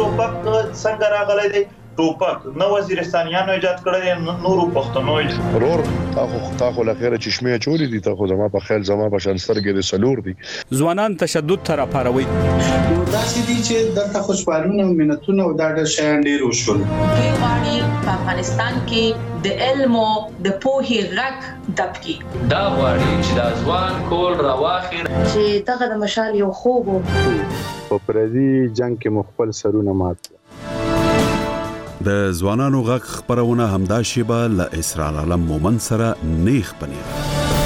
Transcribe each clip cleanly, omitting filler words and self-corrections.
ټوپک څنګه راغلی دی ټوپک نه وزیرستانیانو ایجاد کړی نورو پښتنو رور تاخو لخيره چشمه چوری دي تاخو زما په خیال زما په شانسترګې د سلور دي ځوانان تشدد تر پاروي داسې دي چې د خوشحالونه مينتونه او د شیان ډیر وشول دوی غواړي په افغانستان کې د علم او د پوهې غږ دبکي دا غواړي چې د ځوان کول راواخیر چې دغه د مشال یو خوب په پردي جنگ کې مخبل سرونه مات د ځوانانو غږ خبرونه همدا شیبه له اسرار عالم مومن سره نیخ پنیر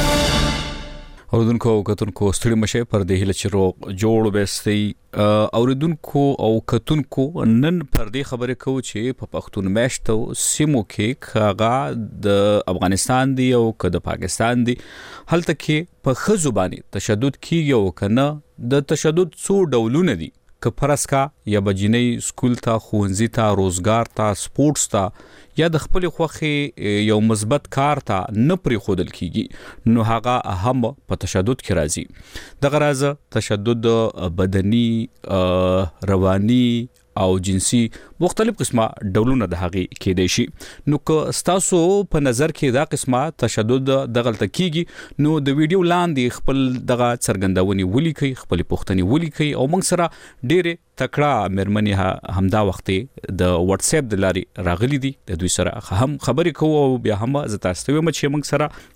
اوردونکو کتونکو ستړي مشه پر دې هله چې جوړ وستي اوردونکو او کتونکو نن پر دې خبره کوي چې په پښتون میشتو سیمو کې کاغه د افغانستان دی او د پاکستان دی هلته کې په خزوبانی تشدد کیږي او کنه د تشدد څو ډولونه دي که پرسکا یا بجینی سکول ته خوندزي ته روزګار ته سپورتس ته یا د خپل خوخي یو مثبت کار ته نه پری خودل کیږي نو هغه هم په تشدد کې راځي د غرض تشدد بدني رواني او جنسي مختلف قسمه ډولونه د هغه کې دي شي نو که ستاسو په نظر کې دا قسمه تشدد د غلطه کیږي نو د ویډیو لاندې خپل دغه څرګندونې ولیکي خپل پوښتنې ولیکي او موږ سره ډېر تکړه مېرمنې همدا وخت د واتس اپ د لارې راغلي دي د دوی سره هم خبرې کوو او بیا هم زه تاسو ته وایم چې موږ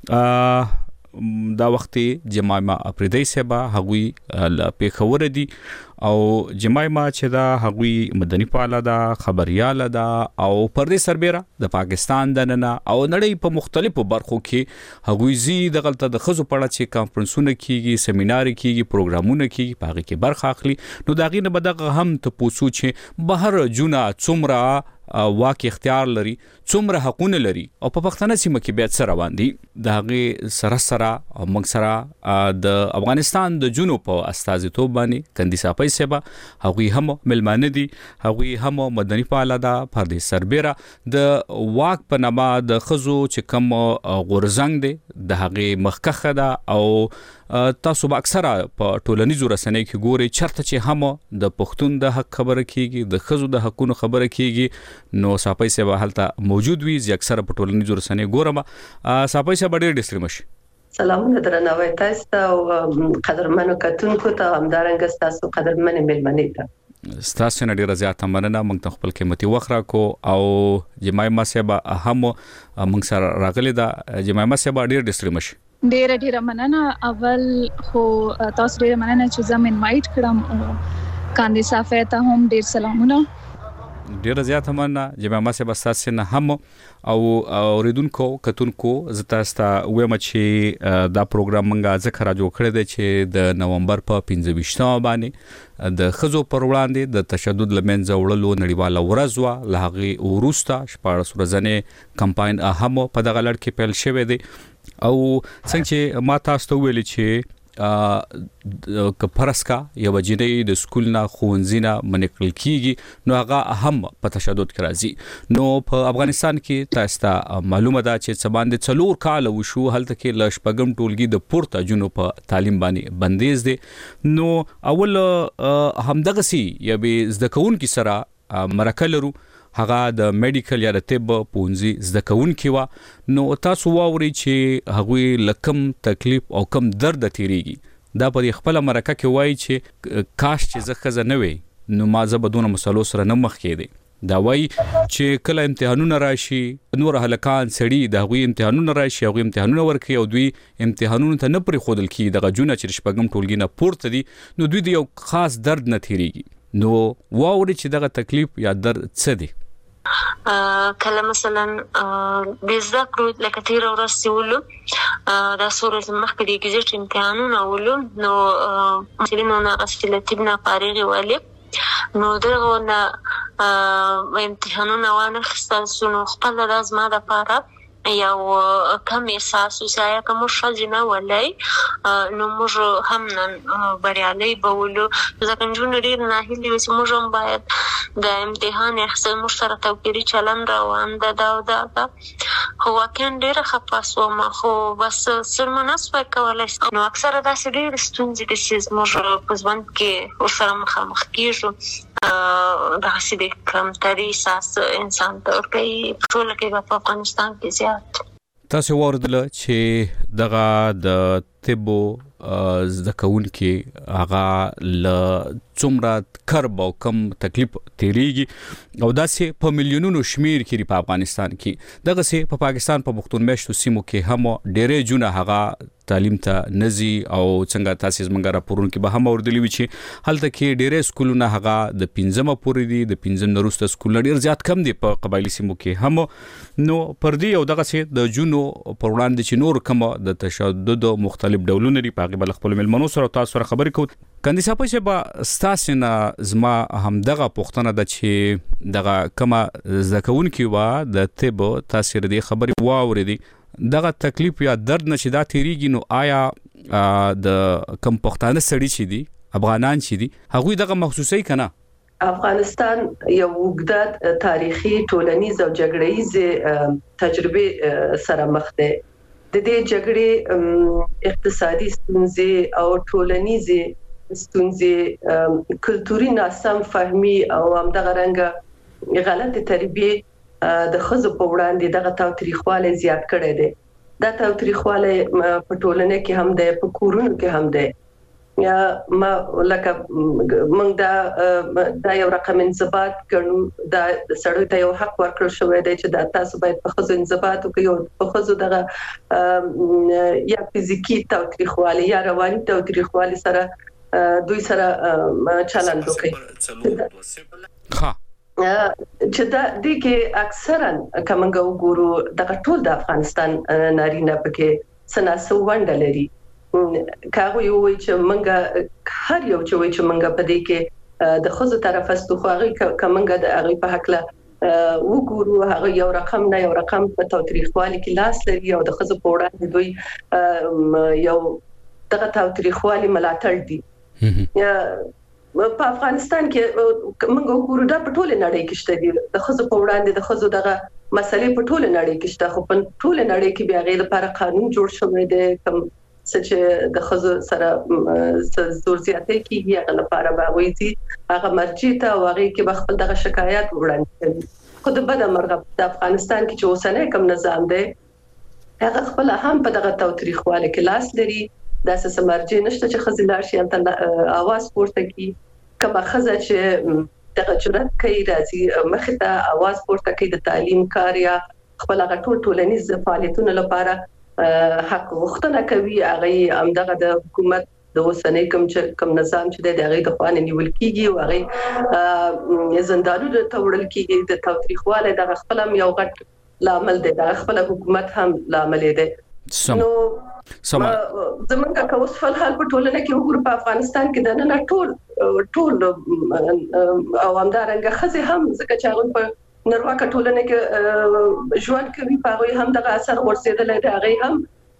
سره دا وخت جمایما افریدی صاحب هغوی ل پیښور دي او جمایما چې دا هغوی مدني فعال ده خبريال ده او پردي سربېره د پاکستان د نن او نړۍ په مختلفو برخو کې هغوی زی د غلطه د خزو پړه چې کانفرنسونه کیږي سیمینار کیږي پروګرامونه کیږي په هغه کې برخه اخلي نو دا غي نه بدغه هم ته پوسو چې بهر جونه څومره واک اختیار لري څومره حقونه لري او په پښتنه سیمه کې بیا څه روان دي د هغه سره موږ سره د افغانستان د جنوب په استازیتوب باندې کندي صاحب سیبا هغه هم ملمانه دي هغه هم مدني فعال ده پردي سربېره د واک په نامه د خزو چې کم غورزنګ دي د هغه مخکخه ده او تاسو به اکثره په ټولنیزو رسنیو کې ګوري چرته چې هم د پښتون د حق خبره کیږي د خزو د حقونو خبره کیږي نو صاحب سیبا حالت موجود وي چې اکثره په ټولنیزو رسنیو ګورم صاحب سیبا ډېر ډیسټریمش سلامونه درنوي تاسو ته قدرمنو کتونکو ته همدارنګ تاسو قدرمنې ملمنې ته ستاسو نه ډیره زیاته مننه موږ خپل قیمتي وخت راکو او جمایما سیبا هم موږ سره راغلي دا جمایما سیبا ډېر ډیسټریمش ډیره مننه اول خو تاسو ډیره مننه چې زم انوایټ کړم کاندي صافه ته هم ډیر سلامونه ډیره زیاته مننه جمایما سیبا تاسو نه هم او اوریدونکو کتونکو زتا وایم چې دا پروګرام منګه ذکر را جوړ کړی دی چې د نومبر په 15 باندې د خزو پر وړاندې د تشدد لمنځه وړلو نړیواله ورځ وا لهغه ورستا شپږ ورځې کمپاین هم په دغه لړ کې پیل شوی دی او څنګه چې ما تاسو ته ویل چې کپرسکا یا وجنې د سکول نه خوندزینا منقل کیږي نو هغه هم په تشدد کې راځي نو په افغانستان کې تاسو معلومه ده چې سباند 4 کال وشو هلته کې لشپګم ټولګي د پورته جنو په تعلیم باندې بندیز دي نو اول همدغه سي یا به زده کون کی سره مرکلرو هغه د میډیکل یا د طب پونځي زده کوونکی وا نو تاسو واوري چې هغه لکم تکلیف او کم درد تیریږي دا په خپل مرکه کې وایي چې کاش چې زه خزه نه وي نو ما زبدونه مسلو سره نه مخ کېدی دا وایي چې کله امتحانونه راشي نور هلکان سړي د هغوی امتحانونه راشي هغوی امتحانونه ورکوي او دوی امتحانونه ته نه پرې ښودل کېږي دغه جونه چې شپږم ټولګي نه پورته دي نو دوی د یو خاص درد نه تیریږي نو واوري چې دغه تکلیف یا درد څه دی کله مثلا بزده کړو لکه تیر ورځ ولو دا سورې مخکې د ایگزیټ امتحانونه ولو نو مسلمانونه اسئلتونه فارغ والی نو دغه امتحانونه وانه خستل سونو خپل لازمه ده لپاره یو کم احساس وسایا کوم شجنه ولای نو موږ هم نن بریالي بولو ځکه چې ډیر نه هیلې چې موږ هم باید د امتحان احساس مشترک توګه چلن روان ده دا هو کین ډیر خپاسو ما خو بس سرمناس وکولای نو اکثره دا ډیر ستونزې د سیز موږ په ځوان کې ورسره مخامخ کیږو دغه سي د کمتري احساس انسان ته کوي ټول کې په افغانستان کې زیات. تاسو ورته چې دغه د طب زده کوونکي هغه ل څومره کرب او کم تکلیف تیریږي او داسې په میلیونونو شمیر کې په افغانستان کې دغه سي په پاکستان په مختون میشتو سیمو کې هم ډېرې جونه هغه تعلیم ته نزي او څنګه تاسو زمونږ راپورونه کې به هم اوردلی وي چې هلته کې ډېرې سکولونه هغه د 15 پورې دي د 15 نورسته سکول ډېر زیات کم دي په قبایلی سیمو کې هم نو پر دې او دغه سي د جونو پر وړاندې چې نور کم د تشدد مختلف ډولونه لري په غیبل خپل ملمنو سره تاسو سره خبرې کوو کاندي صاحب چې با ستاسو نه زما هم دغه پوښتنه ده چې دغه کما زکون کې وا د طب تاثیر دی خبرې واورېدي دغه تکلیف یا درد نشي دا تیریږي نو آیا د کم پښتانه سړي چې دي افغانان چې دي هغه دغه مخصوصي کنه افغانستان یو وګړه تاریخي ټولنیز او جګړه‌یز تجربه سره مخ ده د دې جګړې اقتصادي ستونزې او ټولنیزې ستونزې کلتوري ناسم فهمي او همدغه رنګ غلط تربیه د خزو په وړاندې دغه تاوتریخواله زیات کړي دي دا تاوتریخواله په ټولنه کې هم ده په کورونو کې هم ده یا ما لکه موږ دا یو رقم انضباط ګڼو دا سړی ته یو حق ورکړل شوی دی چې دا تاسو باید په خزو انضباط وکړئ او په خزو دغه یا فزیکی تاوتریخواله یا رواني تاوتریخواله سره دوی سره چلند وکړي ها چې دا د کې اکثرا کومګه وګورو دغه ټول د افغانستان نارینه پکې سناسو وندلري کاغه یو چې منګه هر یو چې منګه په دې کې د خزو طرف استو خو هغه کومګه د هغه په حق له وګورو هغه یو رقم نه یو رقم په تاریخوالي کې لاس لري او د خزو په وړاندې دوی یو دغه تاریخوالي ملاتړ دي یا په افغانستان کې موږ وګورو دا په ټوله نړۍ کې شته دي د خزو په وړاندې د خزو دغه مسلې په ټوله نړۍ کې شته خو په ټوله نړۍ کې بیا غیر لپاره قانون جوړ شوی دی کوم چې د خزو سره زور زیاتې کیږي هغه لپاره باوي دي هغه مرجع ته واغې کې بخپل دغه شکایت وړاندې کوي خو د بده مرغه د افغانستان کې چې اوسنۍ کوم نظام دی هغه خپل هم په دغه تاریخواله کې لاس لري دا څه مرجع نشته چې خزلار شي انت اواز پورته کی کما خزه چې دغه جرأت کوي راځي مخ ته اواز پورته کوي د تعلیم کار یا خپل غټول ټولنیز فعالیتونو لپاره حق وختونه کوي هغه همدغه د حکومت د اوسنۍ کوم نظام چې د هغه د خوانه نیول کیږي او هغه زندانونو ته وړل کیږي د تاریخواله د خپل یو غټ لامل دی د خپل حکومت هم لامل دی نو زمونږه کوس فل حال په ټولنه کې وګورو په افغانستان کې د نه ټول او همدارنګه خزه هم ځکه چې هغه په نړیواله ټولنه کې ژوند کوي په هغه هم دغه اثر ورسېدل دی هغه هم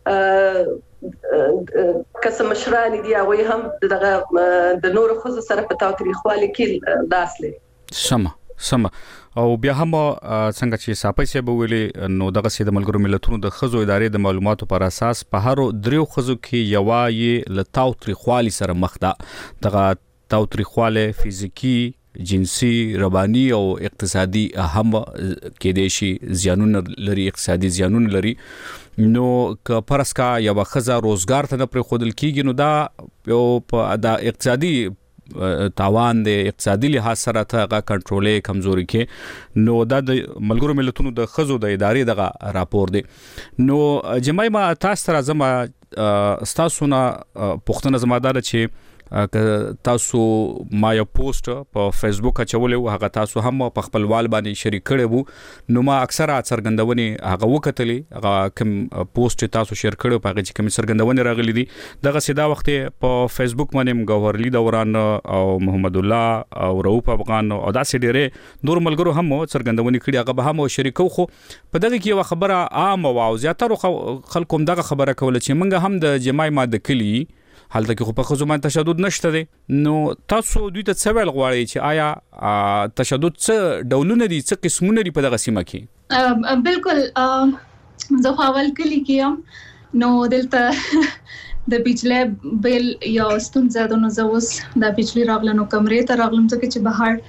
قسم مشران دي هغه هم دغه د نور خزه سره په تاریخوالي کې لاس لري سم او بیا هم څنګه چې صاحب یې به ویلي نو دغه سید ملګرو ملتونو د خزو ادارې د معلوماتو پر اساس په هر دریو خزو کې یوای ل تاریخوالي سره مخ ده دغه تاریخواله فزیکی جنسي رباني او اقتصادي هم کې د شي زیانونه لري اقتصادي زیانونه لري نو ک پرسکا یا خزه روزګار ته پر خودل کیږي نو دا یو په د اقتصادي تاوان د اقتصادي لحاظ سره ته غا کنټرولې کمزوري کې نو دا د ملګرو ملتونو د خزو د ادارې دغه راپور دی نو جمعي ما تاسو سره زما تاسو نه پښتنه زمادار چې تاسو ما یو پوسټ په فیسبوک اچولې هغه تاسو هم په خپل وال باندې شریک کړی وو نو ما اکثره څرګندونې هغه وکټلې هغه کوم پوسټ تاسو شیر کړو په هغه چې کوم څرګندونې راغلي دي دغه سیدا وخت په فیسبوک باندې گوهرلی دوران او محمد الله او رؤوف افغان او داسې ډېرې نور ملګرو هم څرګندونې کړي هغه به هم شریکو خو په دغه کې یو خبره عام او زیاتره خلکو دغه خبره کوله چې منګه هم د جمعي ماده کلی حالته کې خو په خزو باندې تشدد نشته دي نو تاسو دوی ته څه ویل غواړئ چې آیا تشدد څه ډولونه دي څه قسمونه دي په دغه سیمه کې بالکل زه اول کلی کې نو دلته د بجلی بیل یا ستونزه د نو زوس د بجلی راغلنو کمرې ته راغلم ځکه چې بهر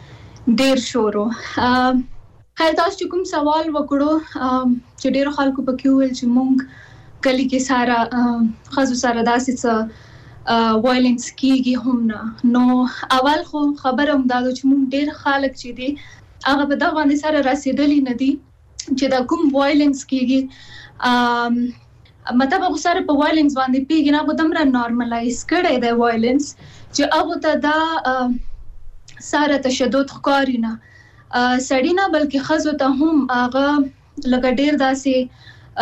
ډیر شورو. خیر تاسو کوم سوال وکړو چې ډیر خلکو پکې ویل چې مونږ کلی کې سارا خزو سارا داسې څه وایلنس کیږي هم نه. نو اول خو خبره هم دا چې مونږ ډیر خلک چې دي هغه په دغه باندې سره رسیدلی نه دي چې دا کوم وایلنس کیږي. مطلب هغه سره په وایلنس باندې پیږي نه، هغه دمره نارملایز کړی دی وایلنس چې هغه ته دا ساره تشدد ښکاري نه سړی نه، بلکې ښځو ته هم هغه لکه ډیر داسې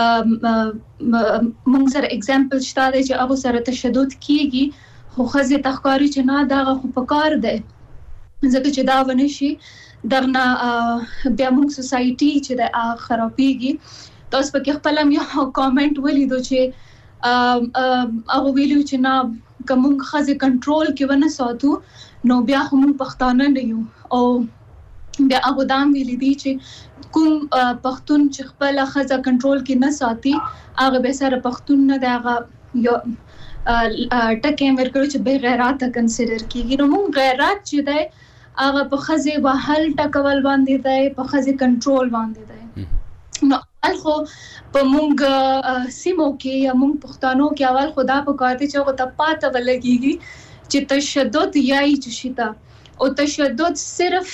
مونږ سره اگزامپل شته دی چې هغه سره تشدد کیږي، خو ښځې ته ښکاري چې نه دا خو پکار دی ځکه چې دا ونه شي دغه بیا مونږ سوسایټي چې د خرابېږي. تاسو پکې خپل هم یو کامنټ ولیدو چې هغه ویلو چې نه کوم ښځې کنټرول کې ونه ساتو نو بیا هم پښتانه نه یو. او بیا هغه دام ویلي دي چې کوم پښتون چې خپل ښځه کنټرول کې نه ساتي هغه به سره پښتون نه دی، هغه یو ټکي ورکړي چې بے غیرت کنسیډر کیږي. نو موږ غیرت چې دی هغه په ښځې وهل ټکول باندې دی، په ښځې کنټرول باندې دی. نو اول خو په موږ سیمو کې یا موږ پښتانو کې اول خو دا پکار دي چې هغه ته پاته ولګيږي چې تشدد یای چې شته او تشدد صرف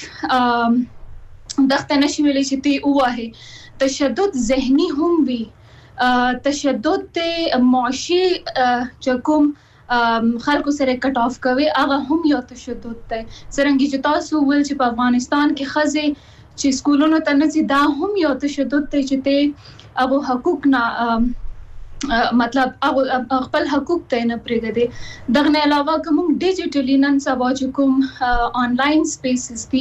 دغه نشي ویلي چې تی وایي، تشدد ذهني هم وي، تشدد ته معاشي چې کوم خلکو سره کټ اف کوي هغه هم یو تشدد دی. څنګه چې تاسو ول چې په افغانستان کې ښځې چې سکولونو ته نه ځي دا هم یو تشدد دی چې ته هغه حقوق نه مطلب هغه خپل حقوق ته نه پرېږدي. دغه نه علاوه کوم ډیجیټلی نن سبا چې کوم آنلاین سپیسز دي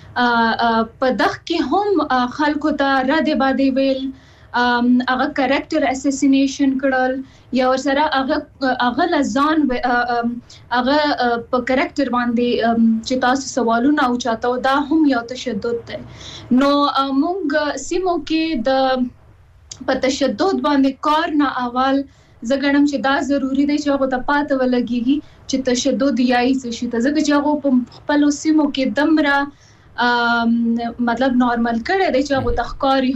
په دغه کې هم خلکو ته رد باندې ویل هغه کریکټر اساسینیشن کړل یا ورسره هغه لزان هغه په کریکټر باندې چې تاسو سوالونه او چاته دا هم یو تشدد دی. نو موږ سیمو کې د په تشدد باندې کار نه اول زګړم چې دا ضروری دی چې هغه ته پاته ولګيږي چې تشدد یای څه شي ته ځکه چې هغه په خپل سیمو کې دمره مطلب نارمل کړي دی چې هغه تخکاری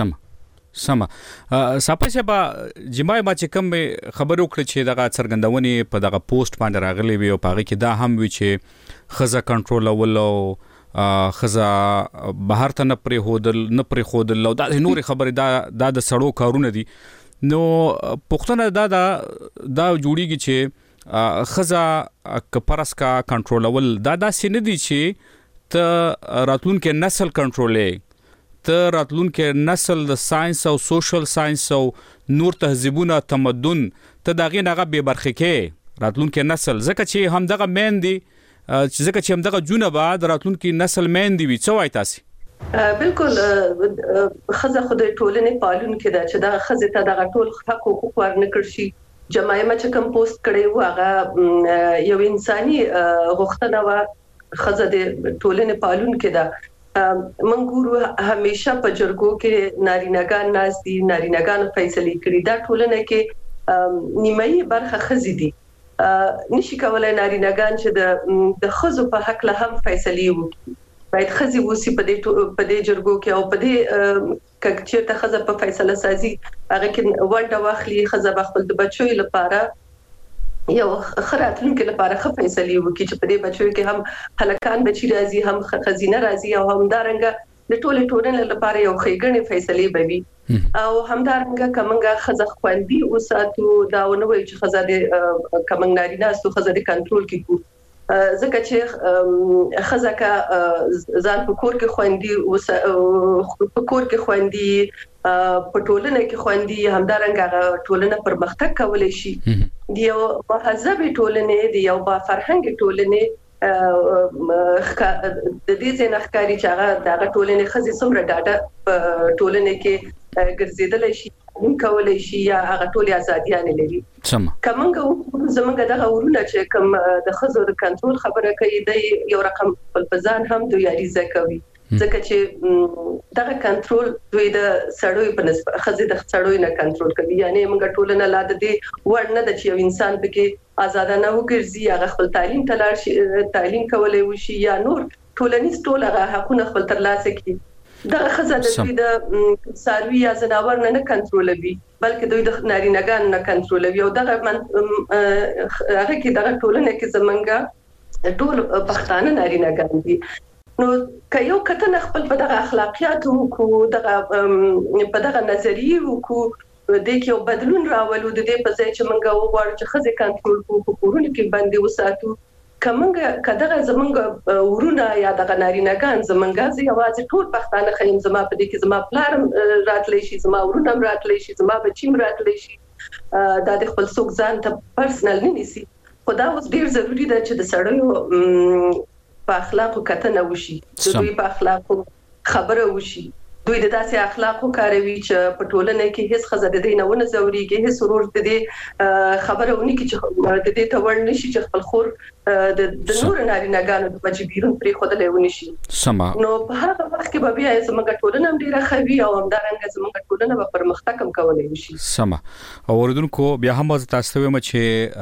سم صاحب با جمعه ما چې کوم خبر وکړه چې دغه څرګندونې په دغه پوسټ باندې راغلي وي او پاره کې دا هم وی چې خزه کنټرول ولو خزه بهر ته نه پرې خودل او دا نور خبره دا د سړو کارونه دي. نو پښتنه دا جوړیږي چې خزه کپرس کا کنټرول ول دا سینه دي چې ته راتلونکو نسل کنټرولې، ته راتلونکو نسل د ساينس او سوشل ساينس او نور تهذیبونه تمدن ته دغه نه به برخه کې راتلونکو نسل ځکه چې هم دغه مین دي چې ځکه چې هم دغه جونه بعد راتلونکو نسل مین دی وي. څه وایي تاسو؟ بالکل خزه خدای ټولنې پالون کې دا چې دا خزه ته دغه ټول حقوق ورنکړ شي. جماعه ما چې کوم پوسټ کړي و هغه یو انساني غوښتنه و خزه د ټولنې پالون کې دا منګورو همیشه په جرګو کې نارینه‌ګان ناس دي، نارینه‌ګان فیصله کړي دا ټولنه کې نیمایي برخه خزي دي. نشي کولای نارینه‌ګان چې د خزو په حق له هم فیصله وکړي. باید خزي وسی په دې جرګو کې او په دې کچې ته خزه په فیصله سازي هغه کې ونډه واخلي، خزه خپل د بچو لپاره یو خراتونکو لپاره خه فیصله وکړي چې په دې بچو کې هم هلکان بچی راځي، هم خزینه راځي او هم دارنګه د ټولې ټولنې لپاره یو خېګنې فیصله بوي او همدارنګه کومنګه خزه خوندي او ساتو دا ونوي چې خزه د کومنګ نارینه استو خزه د کنټرول کې کو ځکه چې خزه کا ځان په کور کې خوندي او په کور کې خوندي په ټولنه کې خوندي همدارنګه ټولنه پرمختګ کولای شي. یو مهذب ټولنه دی یو با فرهنګ ټولنه د دې څخه ښکاری چې هغه د ټولنې خزي څومره ډاټا ټولنې کې ګرځیدل شي کولای شي یا هغه ټولې ازاديانه لري. کومه زمونږ دغه ورونه چې کوم د خزو د کنټرول خبره کوي د یو رقم بلپزان هم دوی اړیزه کوي ځکه چې دغه کنټرول دوی د سړوي په نسبت خزي د سړوي نه کنټرول کوي. یعنی موږ ټولنه لا د دې ورنه د چې انسان پکې آزادانه وګرځي هغه خپل تعلیم تلار شي، تعلیم کولای وشي یا نور ټولنیز ټول هغه حقونه خپل ترلاسه کړي دغه ښځه د دوی د څاروي یا ځناور نه کنټرولوي بلکې دوی د نارینه‌ګانو نه کنټرولوي او دغه هغه کې دغه ټولنه کې زمونږ ټول پښتانه نارینه‌ګان دي نو که یو کتن خپل په دغه اخلاقیات کو دغه په دغه نظریه کو د کې یو بدلون راولو د دې په ځای چې موږ وغواړو چې ښځې کنټرول کوو کورونه کې باندې وساتو کومه کداغه زمونږ ورونه یا د نارینه‌ګان زمونږ زی یوازې ټول پښتانه خیم زما په دې کې زما پلار راتلی شي زما ورونه راتلی شي زما بچیم راتلی شي د خپل څوک ځان ته پرسنل نه نيسي خدا اوس ډیر ضروری ده چې د سړیو په اخلاقو کتنه وشي د دوی په اخلاقو خبره وشي دوی د داسې اخلاقو کاروي چې په ټولنه کې هیڅ ښځه د دې نه ونه زوريږي هیڅ ورور د دې خبره ونی کې چې د دې تور نشي چې خپل خور د نور نارینه‌ګانو د مجبورون پرې خودلې ونی شي سما نو په هغه وخت کې به بیا زموږ ټولنه ډیره خوي او همدارنګه زموږ ټولنه به پرمختګ هم کولای شي سما اوردونکو بیا هم تاسو ته مچ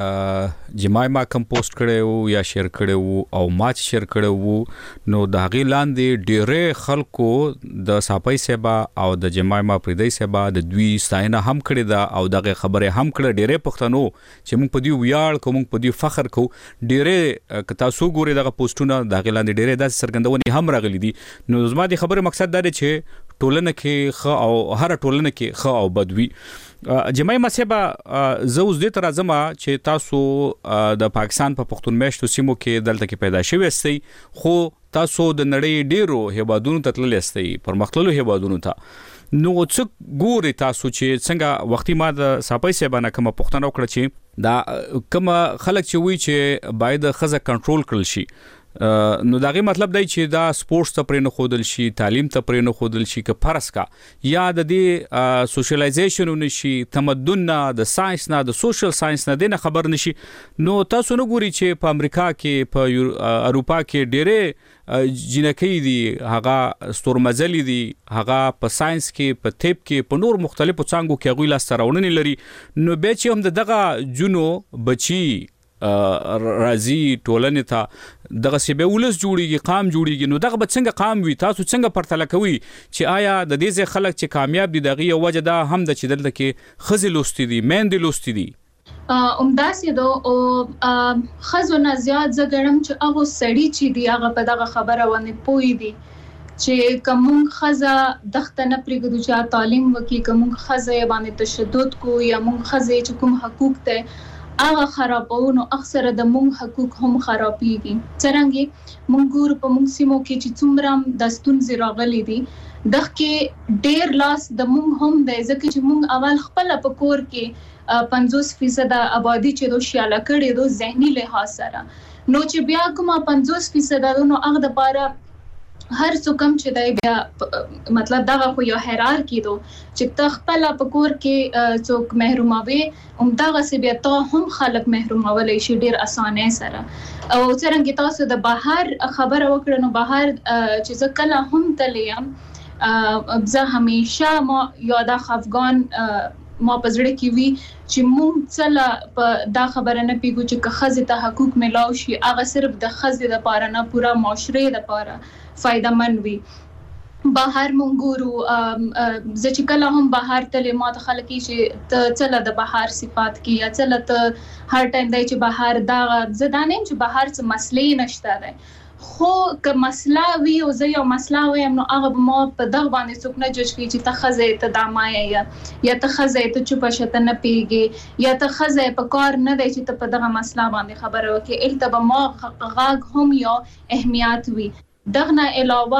جمایما کمپوسټ کړو یا شیر کړو او ماچ شیر کړو نو دا غی لاندې ډیره خلکو د صاحب سبا او د جمایما پردی سبا د دوی ستاینه هم کړی دا او دغه خبره هم کړه ډیره پښتنو چې موږ په دې ویاړ کوم په دې فخر کو ډیره کتا سو ګوري دغه پوسټونه دغه لاندې ډیره داسې سرګندونې هم راغلي دي نو زما د خبره مقصد دا دی چې ټولنه کې خ او هر ټولنه کې خ او بدوي جمایما سبا زه اوس دې تر ازما چې تاسو د پاکستان په پښتون میشتو سیمو کې دلته کې پیدا شوی استئ خو تاسو د نړۍ ډیرو هیوادونو ته تللی استئ پرمختللو هیوادونو ته نو څه ګوري تاسو چې څنګه وختي ما د صاحب سبا کوم پښتنو کړ چې دا کوم خلک چې وی چې باید خزه کنټرول کړل شي نو داغه مطلب دی چې دا سپورتس ته پرې نه خودل شي تعلیم ته پرې نه خودل شي که فرض کا یا د دې سوشلایزیشن نشي تمدن نه د ساينس نه د سوشل ساينس نه دنه خبر نشي نو تاسو نه ګوري چې په امریکا کې په اروپا کې ډېره جنکی دي هغه ستورمزلي دي هغه په ساينس کې په طب کې په نور مختلفو څنګهو کې غوي لاستراونني لري نو به چې هم دغه جنو بچي رازي ټولنه ته دغه سبه ولس جوړیږي قام جوړیږي نو دغه څنګه قام وي تاسو څنګه پرتل کوي چې آیا د دې ځای خلک چې کامیاب دي دغه یو وجه ده هم د چې دلته کې خزي لوستي دي مېندې لوستي دي داسې دو او خزونه زیات زګړم چې هغه سړی چې دی هغه په دغه خبره ونه پوي دي چې کوم خزه دغه نه پرېږدو چې تعلیم وکي کوم خزه باندې تشدد کو یا موږ خزه چې کوم حقوق ته هغه خرابونو اکثر د مونږ حقوق هم خرابيږي څنګه مونږ ګور په مونږ سیمو کې چې څومره د ستونزې راغلي دي دغه کې ډېر لاس د مونږ هم د ځکه چې مونږ اول خپل په کور کې 50% آبادی چې دوه شاله کړي دوه ذهني لحاظ سره نو چې بیا کوم 50% نو هغه د پاره هر څوک چې دای بیا مطلب دغه خو یو هیرارکی دو چې تخپل په کور کې څوک محروموي دغه سی بیا ته هم خلک محرومولای شي ډیر اسانه سره او څنګه تاسو د بهر خبره وکړنو بهر چې ځکه هم تلیم زه همیشه ما یاد افغان ما پزړه کې وی چې مونږ څله په دا خبره نه پیګو چې خزه ته حقوق ملاو شي هغه صرف د خزه د پاره نه پورا معاشره د پاره فائدہ من وي بهر مونږورو زه چې کله هم بهر تل ما ته خلک چې څله د بهر صفات کې یا څله ته هر ټایم دی چې بهر دا زدانم چې بهر څه مسلې نشته ده خو که مسله وی او زه یو مسله وایم نو هغه ما په دغه باندې څوک نه جج کوي چې ته خزه ته دامای یا ته خزه ته چوپ شته نه پیږي یا ته خزه په کار نه دی چې ته په دغه مسله باندې خبره وکړي التبه ما غاغ هم یا اهمیت وی دغه علاوه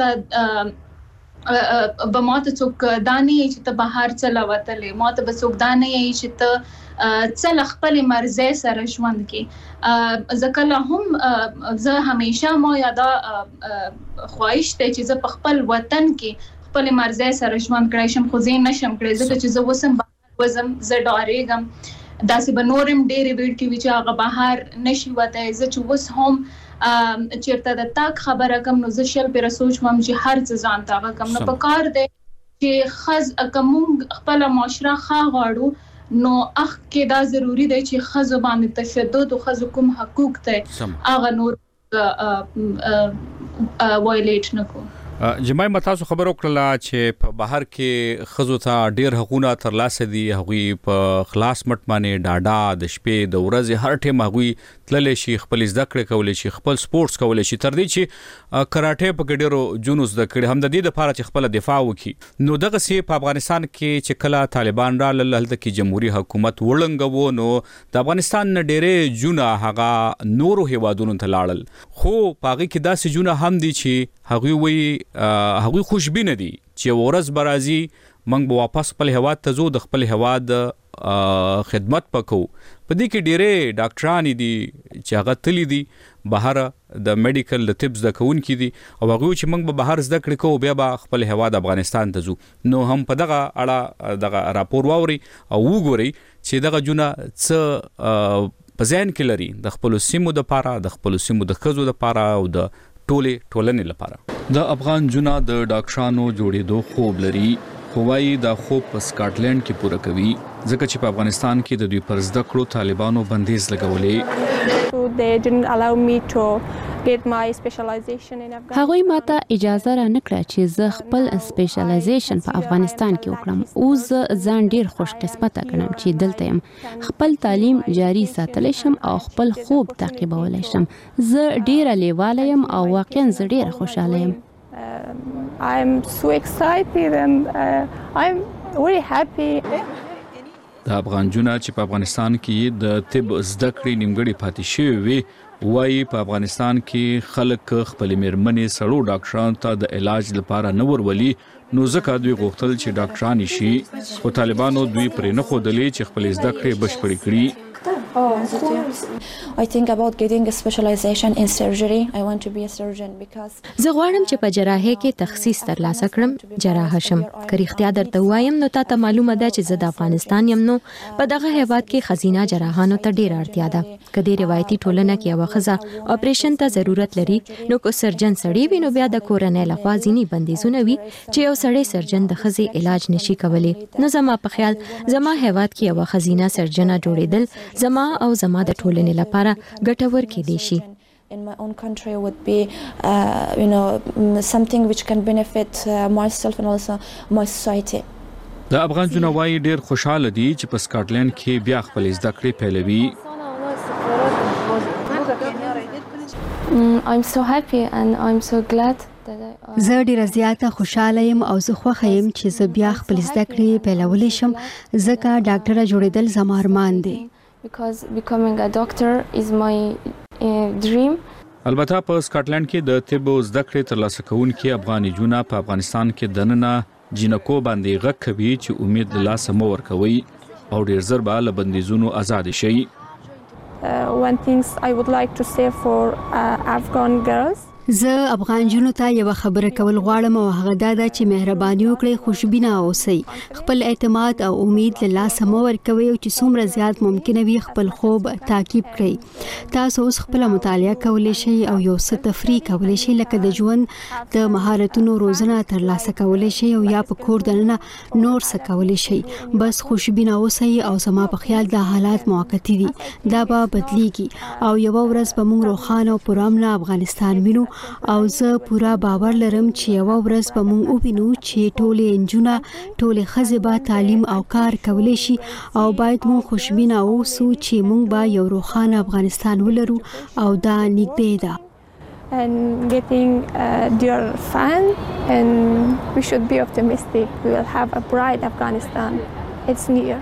به ماته څوک دانه چې ته بهر چلاوتلې ماته به څوک دانه چې ته څل خپل مرزه سره ژوند کې ځکه هم زه همیشه ما یاده خواهش ته چې زه په خپل وطن کې خپل مرزه سره ژوند کړی شم خو زه نشم کړی ځکه چې زه وسم وزم زه ډارېږم داسې به نورم ډېرې ویل کې چې هغه بهر نشي وته زه چې وس هم چیرته د تاک خبره کوم نو زه شل پر سوچ مم چې هر څه ځان تا کوم نو پکار دی چې خز کوم خپل معاشره خا غاړو نو اخ کې دا ضروری دی چې خز باندې تشدد او خز کوم حقوق ته هغه نور وایلیټ نکو. جمعي متاسو خبر وکړه چې په بهر کې خزو ته ډیر حقوقونه ترلاسه دي، هغوی په خلاص مټ باندې ډاډا د شپې د ورځې هر ټیم هغوی تللی شي، خپل زده کړې کولی شي، خپل سپورتس کولی شي، تر دې چې کراټه په ډیرو جونو زده کړي هم د دې لپاره چې خپل دفاع وکړي. نو دغه سي په افغانستان کې چې کله طالبان را لهلته کې جمهوریت حکومت وړنګو نو د افغانستان ډېرې جونه هغه نورو هیوادونو ته لاړل، خو پاغي کې داسې جونه هم دي چې هغوی خوشبینه دي چې ورځ برازي موږ به واپس خپل هیواد ته ځو، د خپل هیواد خدمت وکړو. په دې کې ډېرې ډاکټران دي چې هغه تللی دي بهر د میډیکل د طب زده کوونکي دي او هغوی چې موږ به بهر زده کړې کوو بیا به خپل هیواد افغانستان ته ځو. نو هم په دغه اړه دغه راپور واوري او وګوري چې دغه جونه څه په ذهن کې لري د خپل سیمو د پاره، د خپل سیمو د خزو د پاره او د ټولنې لپاره. د افغان جونه د ډاکټرانو جوړېدو خوب لري، خو وايي دا خوب په سکاټلند کې پوره کوي ځکه چې په افغانستان کې د دوی پر زده کړو طالبانو بندیز لګولې. هغوی ماته اجازه را نکړه چې زه خپل سپیشلایزیشن په افغانستان کې وکړم. اوس ځان ډیر خوش قسمته ګڼم چې دلته يم، خپل تعلیم جاری ساتلی شم او خپل خوب تعقیبولی شم. زه ډیره لیواله یم او واقعا زه ډیره خوشاله یم. I'm so excited and I'm very happy. د افغان جونه چې په افغانستان کې د طب زده کړې نیمګړې پاتې شوې وي، وايي په افغانستان کې خلک خپل میرمنې سړو ډاکټرانو ته د علاج لپاره نه ورولي، نو ځکه دوی غوښتل چې ډاکټران شي، خو طالبانو دوی پرې نه ښودلې چې خپل زده کړې بشپړې کړي. I think about getting a specialization in surgery. I want to be a surgeon because زه غواړم چې په جراحۍ کې تخصص ترلاسه کړم، جراح شم. که رښتیا درته وایم نو تاسو معلومه ده چې زه د افغانستان یم، نو په دغه هیواد کې خزینه جراحانو ته ډیره اړتیا ده. که د روایتي ټولنه کې یو ښځه اپریشن ته ضرورت لري نو کو سرجن سړی وي نو بیا د کورنۍ لخوا ځینی بندیزونه وي چې یو سړی سرجن د ښځې علاج نشي کولی. نو زما په خیال زما هیواد کې یو خزینه سرجنه جوړېدل زما او زما د ټولنې لپاره ګټور کېدی شي. In my own country would be something which can benefit myself and also my society. د افغان جونه وايي ډیر خوشاله دي چې په سکاټلند کې بیا خپل زده کړې پیلوي. I'm so happy and I'm so glad. زه ډیره زیاته خوشاله یم او زه خوښه یم چې زه بیا خپل زده کړې پیلولی شم ځکه ډاکټره جوړېدل زما ارمان دی. Because becoming a doctor is my dream. البته په سکاټلند کې د طب زده کړې ترلاسه کوونکي افغاني جونه په افغانستان کې دننه جنکو باندې غږ کوي چې امید له لاسه مه ورکوي او ډیر زر به له بندیزونو آزاد شي. One things I would like to say for Afghan girls. زه افغان جنو ته یو خبره کول غواړم او هغه دا ده چې مهرباني وکړئ، خوشبینه اوسئ، خپل اعتماد او امید له لاسه مه ورکوئ او چې څومره زیات ممکنه وي خپل خوب تعقیب کړئ. تاسو اوس خپل مطالعه کولی شئ او یو څه تفریح کولی شئ لکه د ژوند د مهارتونو روزنه ترلاسه کولی شئ او یا په کور دننه نور څه کولی شئ. بس خوشبینه اوسئ او زما په خیال دا حالات موقتی دي، دا به بدلیږي او یو ورځ به موږ روښانه او پرامن افغانستان وینو او زه پورا باور لرم چې یو ورځ به موږ ووینو چې ټولې نجونه ټولې ښځې به تعلیم او کار کولی شي او باید موږ خوشبینه اوسو چې موږ به یو روښانه افغانستان ولرو او دا نږدې ده. And getting dear fan and we should be optimistic. We will have a bright Afghanistan. It's near.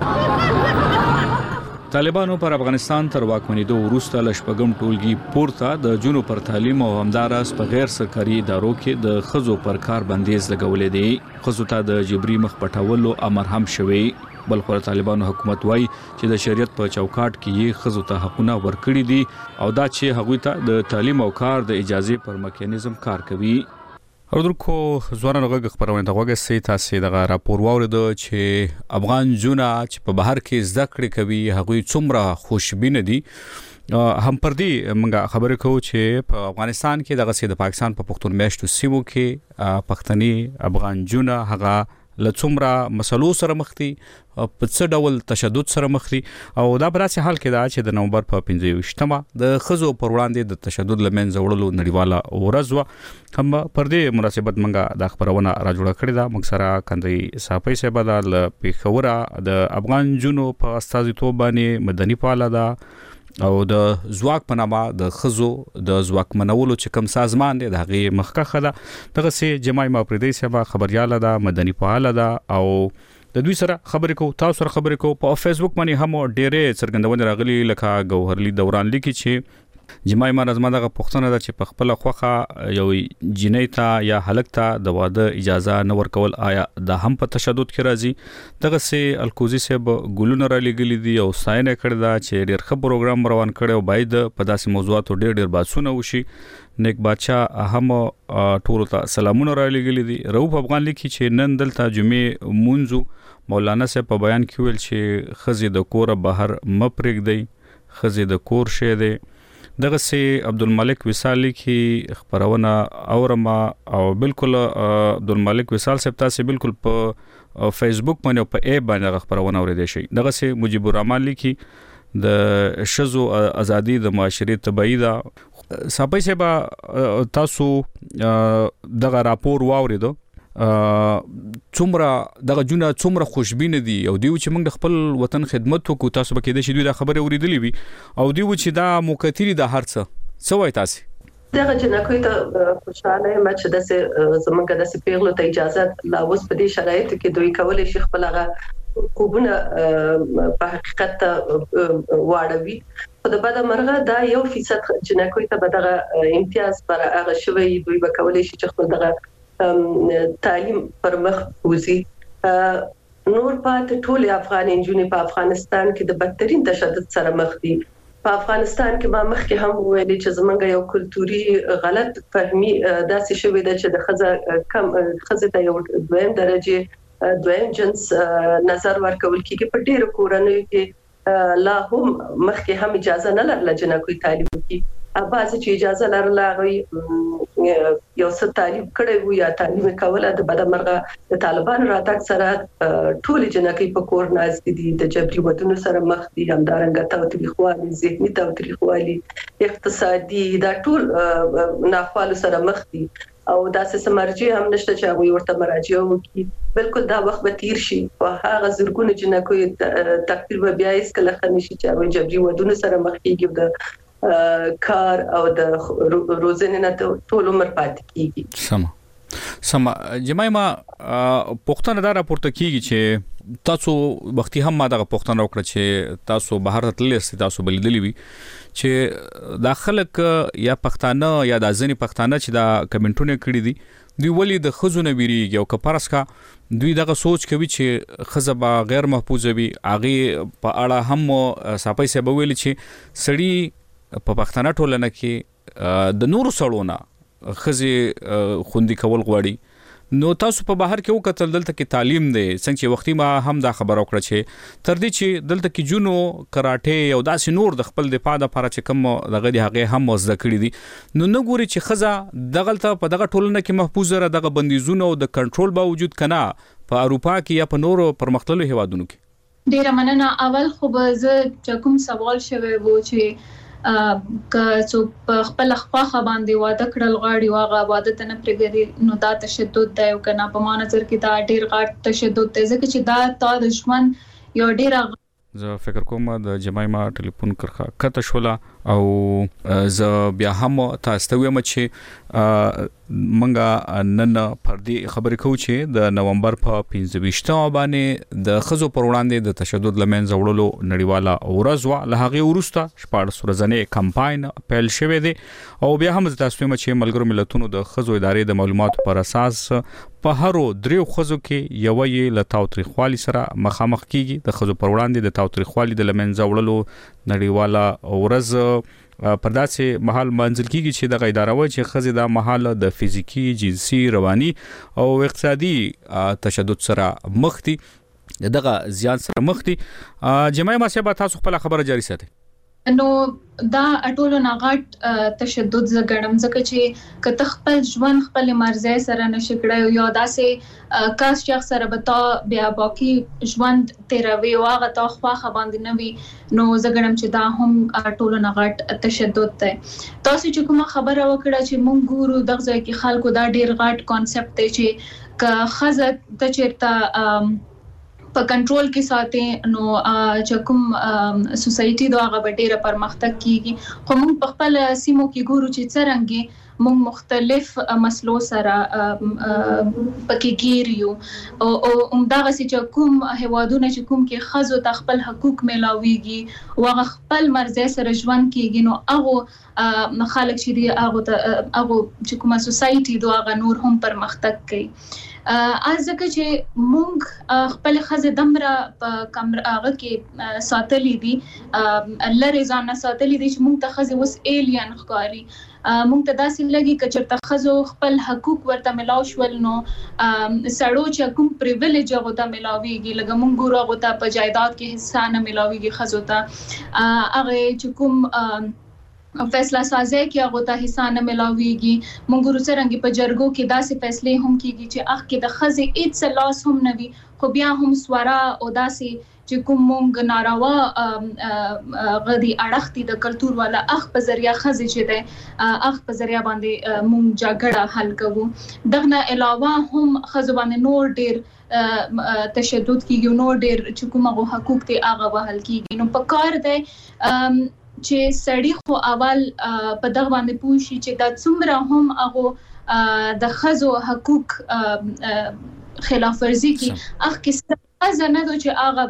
طالبانو پر افغانستان تر واکمنېدو وروسته له شپږم ټولګي پورته د جنو پر تعلیم او همداراز په غیر سرکاري ادارو کې د ښځو پر کار بندیز لګولې دی. ښځو ته د جبري مخ پټولو امر هم شوی، بلخو طالبانو حکومت وایي چې د شریعت په چوکاټ کې یې ښځو ته حقونه ورکړي دي او دا چې هغوی ته د تعلیم او کار د اجازه پر میکانیزم کار کوي. اوردرکو ځوانانو غږ خبرونه د غوږ سي تاسو دغه راپور واورید چې افغان جونه چې په بهر کې زده کړې کوي هغوی څومره خوشبینه دي. هم پر دې موږ خبرې کوو چې په افغانستان کې دغه سي د پاکستان په پښتون میشتو سیمو کې پښتني افغان جونه هغه لڅومره مسلو سره مخ دي په څه ډول تشدد سره مخ دي او دا په داسې حال کې دا چې د نومبر په 15مه د ښځو پر وړاندې د تشدد له منځه وړلو نړیواله ورځ وه. هم پر دې مناسبت موږ د خبرونه را جوړه کړې ده. موږ سره کندهاري صافي صاحب د پېښوره د افغان جنو په استازیتوب باندې مدني فعاله ده او د ځواک په نامه د ښځو د ځواکمنولو چې کوم سازمان دی د هغې مخکښه ده. دغسې جمایمه پردی صاحب خبریاله ده، مدني فعاله ده او د دوی سره خبرې کوو، تاسو سره خبرې کوو. په فیسبوک باندې هم ډېرې څرګندونې راغلي لکه ګوهرلی دوران لیکي چې جمایمه نظمه دغه پوښتنه ده چې په خپله خوښه یو جنۍ ته یا هلک ته د واده اجازه نه ورکول آیا دا هم په تشدد کې راځي؟ دغسې الکوزي صاحب ګلونه را لېږلي دي او ستاینه یې کړې ده چې ډېر ښه پروګرام روان کړی او باید په داسې موضوعاتو ډېر بحثونه وشي. نیک بادشاه هم ټولو ته سلامونه را لېږلي دي. رؤوف افغان لیکي چې نن دلته جمعې مونځو، مولانا صاحب په بیان کې ویل چې ښځې د کوره بهر مه پرېږدئ، ښځې د کور شی دی. دغسې عبدالملک وصال لیکي خبرونه اورما او بالکل عبدالملک وصال صاحب تاسو بالکل په فیسبوک باندې او په ایپ باندې خبرونه اورېدای شئ. دغسې مجيب الرحمن لیکي د ښځو ازادي د معاشري تبعی ده. صافي صاحب تاسو دغه راپور واورېدو، څومره دغه جونه څومره خوشبینه دي او دیو چې موږ د خپل وطن خدمت وکړو. تاسو به کېدای شي دوی دا خبره اوریدلې وي او دیو چې دا موکتري د هر څه وایي تاسو دغه جنکوي ته خوشاله یم چې داسې زمونږ داسې پیغلو ته اجازه لا اوس په دې شرایطو کې دوی کولای شي خپل هغه خوبونه په حقیقت واړوي. خو د بده مرغه دا 1% جنکوي ته به دغه امتیاز پر هغه شوی دوی به کولای شي چې خپل دغه تعلیم پر مخ وزي. نور پات ټول افغان انجونې په افغانستان کې د بدترین تشدد سره مخ دي. په افغانستان کې ما مخکې هم ویلي چې زمونږ یو کلتوري غلط فهمي داسې شوې ده چې د ښځې ته یو دویم درجه دویم جنس نظر ورکول کېږي. په ډېرو کورنیو کې لا هم مخکې هم اجازه نه لرله جنکوي تعلیم وکړي. بعضې چې اجازه لرله هغوی یو څه تعلیم کړی وو یا تعلیم کوله. د بده مرغه د طالبانو راتګ سره ټولې جنکۍ په کور ناستې دي، د جبري ودونو سره مخ دي، همدارنګه تاوتریخوالي، ذهني تاوتریخوالي، اقتصادي، دا ټول ناخوالو سره مخ دي او داسې سمرجي هم نشته چې هغوی ورته مراجعه وکړي. بالکل دا وخت به تیر شي او هغه زرګونه جنکۍ تقدیر به بیا هیڅکله ښه نشي چې هغوی جبري ودونو سره مخ کېږي او د کار او د روزنې نه ټول عمر پاتې کیږي. سم جمایمه پښتنه دا راپورته کیږي چې تاسو وختي هم ما دغه پښتنه وکړه چې تاسو بهر ته تللی سئ، تاسو بلیدلی وي چې دا خلک یا پښتانه یا د ځینې پښتانه چې دا کمنټونه کړي دي دوی ولې د ښځو نه ویریږي او که فرض کا دوی دغه سوچ کوي چې ښځه به غیر محفوظه وي. هغې په اړه هم صافي صاحب ویلي چې سړي په پښتنه ټولنه کې د نورو سړو نه ښځې خوندي کول غواړي. نو تاسو په بهر کې وکتل دلته کې تعلیم دی څنګه چې وختي ما هم دا خبره وکړه چې تر دې چې دلته کې جنو کراټه او داسې نور د خپل دفاع لپاره چې کوم دغه دی هغه هم زده کړی دي. نو نه ګوري چې ښځه دغلته په دغه ټولنه کې محفوظ را دغه بندیزونه او د کنټرول باوجود کنه په اروپا کې یا په نورو پرمختللو هیوادونو کې. ډیره مننه. اول خو به زه کوم سوال شوی وو چې که څوک په خپل خواخه باندې واده کړل غواړي واغه واده ته نه پرېږدي نو دا تشدد دی او کنه په ما نظر کې دا ډیر غټ تشدد دی ځکه چې دا تا د دشمن یو ډیر زه فکر کوم د جمایمه ټلیفون کرخه کته شولا او زه بیا هم تاسو ته وایم چې منګه نن پردي خبرې کوو چې د نومبر په 15 باندې د خزو پر وړاندې د تشدد لمن زوړلو نړیواله ورځ وا له هغه ورسته 14 ورځې کمپاین پیل شوې دي او بیا هم تاسو ته چې ملګرو ملتونو د خزو ادارې د معلوماتو پر اساس په هرو دریو خزو کې یو یې له تاوتریخوالي سره مخامخ کیږي. د خزو پر وړاندې د تاوتریخوالي د لمن زوړلو نړیواله ورځ پر داسې محل منځل کیږي چې د اداره وایي چې خزې د محل د فزیکی، جنسي، رواني او اقتصادي تشدد سره مخ دي، دغه زیان سره مخ دي. جمعي ماسه به تاسو خپل خبره جاری ساتي. نو دا ټولو نغټ تشدد زګړم ځکه چې کته خپل ژوند خپل مرزه سره نشکړای یا داسې کاس شخص سره بتا بیا باقی ژوند تیروي واغه تا خواخه باندې نوي نو زګړم چې دا هم ټولو نغټ تشدد ده. تاسو چې کومه خبره وکړه چې مونږ ګورو دغه ځای کې خلکو دا ډیر غټ کانسپټ دی چې ک خزه ته چیرته په کنټرول کې ساتي نو چې کوم سوسايټي دا هغه ډیره پرمختګ کیږي خو موږ په خپل سیمو کې ګورو چې څنګه موږ مختلف مسلو سره پکې ګیریو او همدغه چې کوم هوادونه چې کوم کې خزو ته خپل حقوق ملاويږي او خپل مرزه سره ژوند کیږي نو هغه خلک چې دی هغه چې کومه سوسايټي دا هغه نور هم پرمختګ کوي. ځکه چې مونږ خپل خزه دمره په کمره هغه کې ساتلې دي لری ځان ساتلې دي چې مونږ ته خزه وس ایلین ښکاری مونږ ته داسې لګي چې چرته خزو خپل حقوق ورته ملاو شول نو سړو چې کوم پریویلیج هغه ته ملاويږي لکه مونږ ګورو هغه ته په جایداد کې حصہ نه ملاويږي خزو ته هغه چې کوم فیصله سازي کې هغه ته حصہ نه ملاويږي مونږ ورو څنګه په جرګو کې داسې فیصله هم کیږي چې اخ کې د خزي اټس لاس هم نوي خو بیا هم سوارا او داسې چې کوم مونږ ناروا غدي اړختي د کلچر والا اخ په ذریعہ خزي چې ده اخ په ذریعہ باندې مونږ جګړه حل کوو دغه علاوه هم خزو باندې نور ډیر تشدد کیږي نور ډیر چې کومه حقوق ته هغه وهل کیږي نو په کار ده چې سړی خو اول په دغه باندې پوښي چې دا څومره هم هغه د خزو حقوق خلاف ورزي کی اخ کې ځنه دوی چې هغه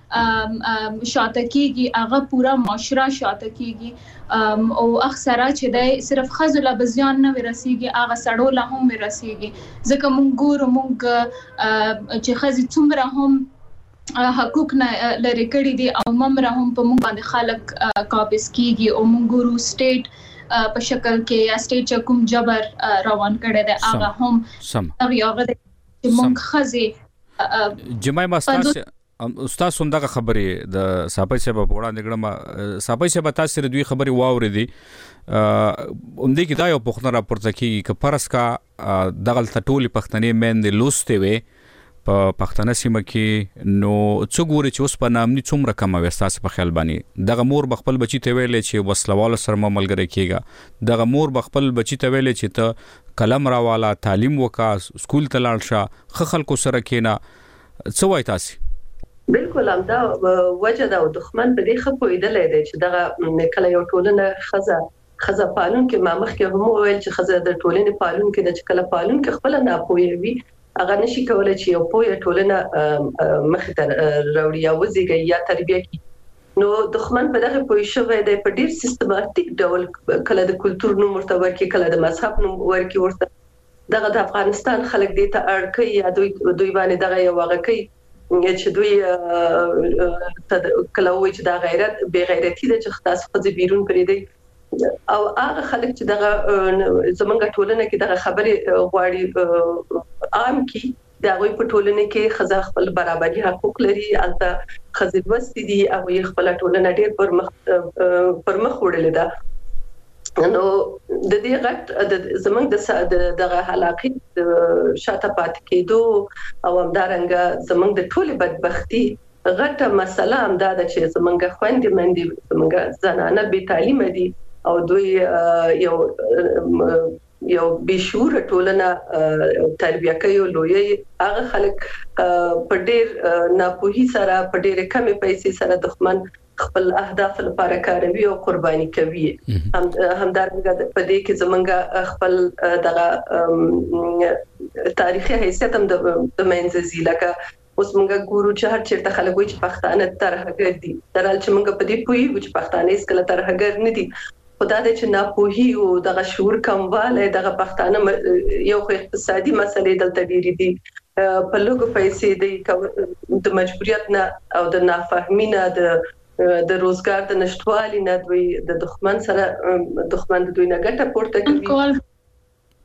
به شاته کیږي هغه پورا معاشره شاته کیږي او اکثره چې د صرف خزو لا بزیان نه ورسیږي هغه سړو لا هم ورسیږي ځکه مونږ ګورو مونږ چې خزي څومره هم حقوق نه لري کړی دي او ممره هم په مونږ باندې خلک قابض کیږي او مونږ ګورو سټیټ په شکل کې یا سټیټ چې کوم جبر روان کړی دی هغه هم هغه چې مونږ خزي جمعي ماستاس استاد هم دغه خبرې د صاحب صاحب په وړاندې کړم صاحب صاحب تاسو دوی خبرې واورې دي اومدې کې دا یو پښتنه راپورته کیږي چې پرس کا دغه ټولي پښتنې مېند لوستې وي په پښتنه سیمه کې نو څو ګوري چې اوس په نامني څومره کم وستاس په خیال باندې دغه مور بخپل بچی ته ویلې چې وسلواله سره ملګری کیږي دغه مور بخپل بچی ته ویلې چې ته قلم راواله تعلیم وکا سکول ته لاړ شه خلکو سره کینا څه وای تاسو بالکل همدا وجه دا دښمن په دې خپویدلې دی چې دغه کله یو ټولنه خزه پالون کې مامخ کې هم ویل چې خزه د ټولنې پالون کې د کله پالون کې خپل نه پوي هغه نشي کولای چې یو پوهه ټولنه مخ ته راوړي یا وزيږي یا تربیه کوي نو دښمن په دغه پوه شوی دی په ډیر سیستماتیک ډول کله د کلچر نوم ورته ورکی کله د مذهب نوم ورکی ورته دغه د افغانستان خلک دي ته اړ کوي یا دوی باندې دغه یو واقع کوي چې دوی کله وایي چې دا غیرت بے غیرتی د چختاس خو بیرون پرې دی او هغه خلک چې دغه زمونږ ټولنه کې دغه خبره غواړي عام کی دا غوي په ټولنه کې خزه خپل برابرۍ حقوق لري البته خزه وستي دي او خپل ټولنه ډېر پرمخ وړل ده نو د دې غټ زمونږ دغه حلاقې شاته پات کېدو او همدارنګه زمونږ د ټولې بدبختی غټه مسله هم دا ده چې زمونږ خويندې مندي زمونږ زنانه بې تعلیمه دي او دوی یو بشور ټولنه تربیه کوي لوی هغه خلک په ډېر ناپوهي سره په ډېر کم پیسې سره دښمن خپل اهداف لپاره کاروي او قرباني کوي همدارنګه په دې کې زمونږ خپل دغه تاریخي حیثیت هم د منځزي لکه اوس موږ ګورو چې هر چیرته خلک وایي چې پښتانه ترهګر دي ترال چې موږ په دې پوي چې پښتانه هیڅ کله ترهګر نه دي خدای دې چې ناپوهي او دغه شعور کمواله دغه پښتانه یو اقتصادي مسلې دلته ډېری دي په لوګو پیسې دي د مجبوریت نه او د نافهمۍ نه د روزګار د نشټوالي نه دوی د دښمن سره دښمن دوی نه ګټه پورته کوي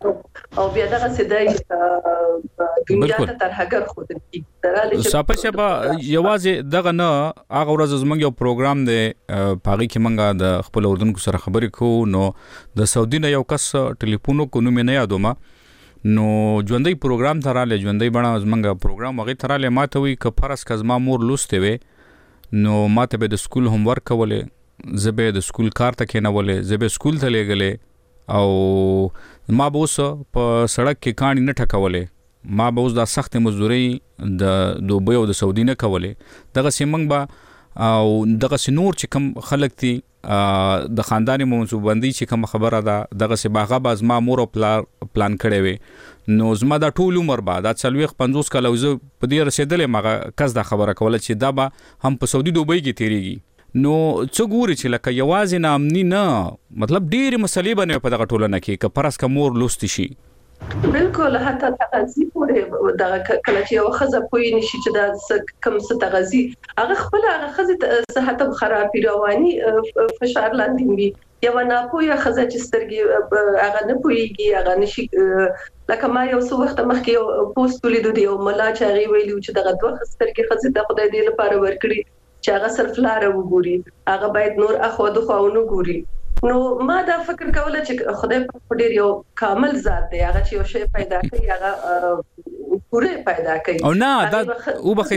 او بیا دغه سدای دنیا ته تر هغه خو د صاحب شبا یوازې دغه نه هغه ورځ زمونږ یو پروګرام دی پاغي کې منګه د خپل اردوونکو سره خبرې کوو نو د سعودي نه یو کس ټلیفون کو نو مې نه یادومه نو ژوندۍ پروګرام ته رااله ژوندۍ بڼه زمونږ پروګرام هغه ته رااله ماته وی ک فرض ک زما مور لوستې وي نو ماته به د سکول هم ورک کولې زبې د سکول کار ته کې نه ولې زبې سکول ته لګلې او ما به اوس په سړک کې کاڼي نه ټکولې ما به اوس د سخت مزدوري د دوبۍ او د سعودي نه کولې دغه سیمنګ با او دغه سنور چې کم خلک دي د خاندانی منصوبندي چې کوم خبره ده دغه سه باغه باز ما مور او پلان کړی وي نو زما دا ټول عمر بعد د 40-50 کال وزه په دې رسیدلې ماغه کس دا خبره کوله چې دا به هم په سعودي دوبۍ کې تیریږي نو څو ګوري چې لکه یوازې نامني نه مطلب ډېر مسلې باندې په دغه ټولنه کې ک پرس ک مور لوست شي بالکل حتی تغذی پورې دا کله چې یو خزه پوي نشي چې دا کم څه تغذی هغه خپل هغه خزه صحت خراب رواني فشار لاندې وي یو نه پوي خزه چې سترګي هغه نه پويږي هغه نشي لکه ما یو څو وخت مخکې یو پوسټ ولیدو دی او ملا چې هغه ویلو چې دغه دوه سترګي خزه د خدای دې لپاره ورکړي چې هغه صرف لار وګوري هغه باید نور اخو د خوونه ګوري نو ما دا فکر کوله چې خدای په ډیر یو کامل ذات دی هغه چې یو شی پیدا کوي هغه پوره پیدا کوي او نه دا او بخې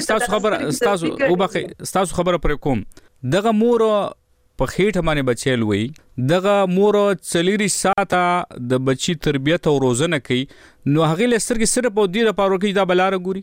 تاسو خبره پر کوم دغه مور په خېټه باندې بچیل وي دغه مور چلیری ساته د بچی تربیت او روزنه کوي نو هغه لسترګي صرف او ډیره پاره کوي دا بلاره ګوري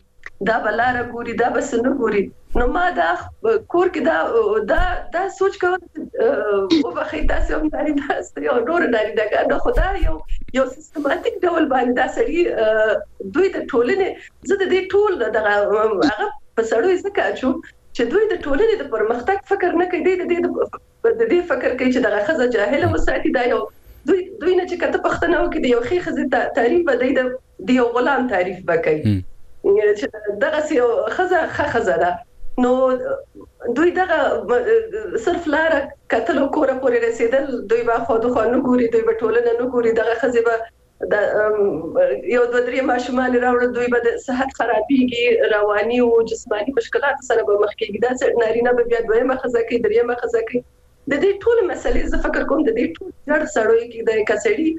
دا بس نه ګوري نو ما دا کور کې دا سوچ کوم او بخې تاسو هم لري تاسو یو نور لري دا خدای یو سیستماتیک ډول باندې دا سړي دوی د ټولنې زه د دې ټول دغه هغه په سړوي څخه چې دوی د ټولنې د پرمختګ فکر نه کوي د دې فکر کوي چې دغه خزه جاهله وساتي دا یو دوی نه چې کته پښتنه وکړي د یو خې خزه تعریف بدای د یو غلام تعریف وکړي دغه یو خزه ده نو دوی دغه صرف لار کتلو کوره پورې رسیدل دوی با خو د خانو ګوري دوی په ټولنه نه ګوري دغه خزه به یو دوه درې ماشومان راوړل دوی به صحت خرابيږي رواني او جسماني مشکلات سره به مخ کېږي دا نارینه به بیا دویمه خزه کوي دریمه خزه کوي د دې ټول مسلې زه فکر کوم د دې ټول جړ سړوي کې د کسړي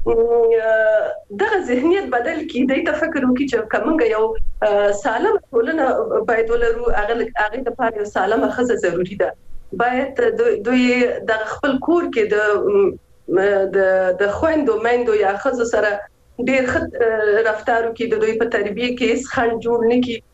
دغه ذهنیت بدل کی د تفکر وکړي چې کومه یو سالم ټولنه باید ولرو هغه د پاره یو سالم خزه ضروری ده باید دوی د خپل کور کې د خويندو مندو یا خزه سره ډېر ښه رفتار وکړي د دوی په تربیه کې ځخن جوړ نه کی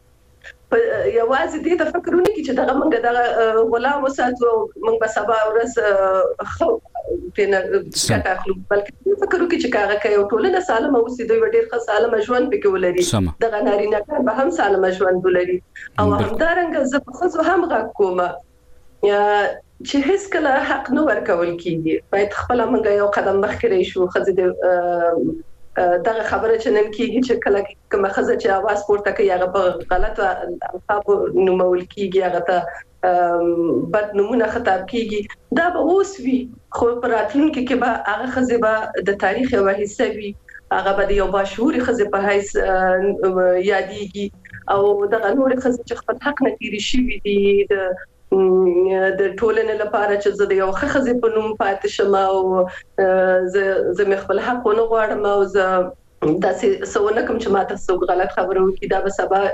یوازې دې تفکرونه کې چې دغه موږ دغه غلام وساتو موږ به سبا ورځ خو تنه کاټاخلو بلکې فکر وکړي چې کاغه کوي ټولنه سالمه اوسې دوی ډېر ښه سالمه ژوند پکې ولري دغه نارینه کار به هم سالمه ژوند ولري او همدارنګه زه په خو هم غږ کوم یا چې هیڅ کله حق نه ورکول کیږي باید خپل موږ یو قدم مخکې شو خزه دغه خبره چې نن کېږي چې کله کومه خزه چې आवाज پورته کوي هغه په غلطه القاب نومول کیږي هغه ته بد نمونه خطاب کیږي دا به اوس وی خو پر راتلونکي کې به هغه خزه به د تاریخ یو حصہ وي هغه به یو باشعور خزه په حیث یادېږي او دغه نور خزه چې خپل حق نه تیری شي دي د ټولنې لپاره چې زه د یو خزه په نوم پاتې شم او زه خپل حق ونه غواړم او زه داسې سونه کوم چې ماته څوک غلط خبره وکړي دا به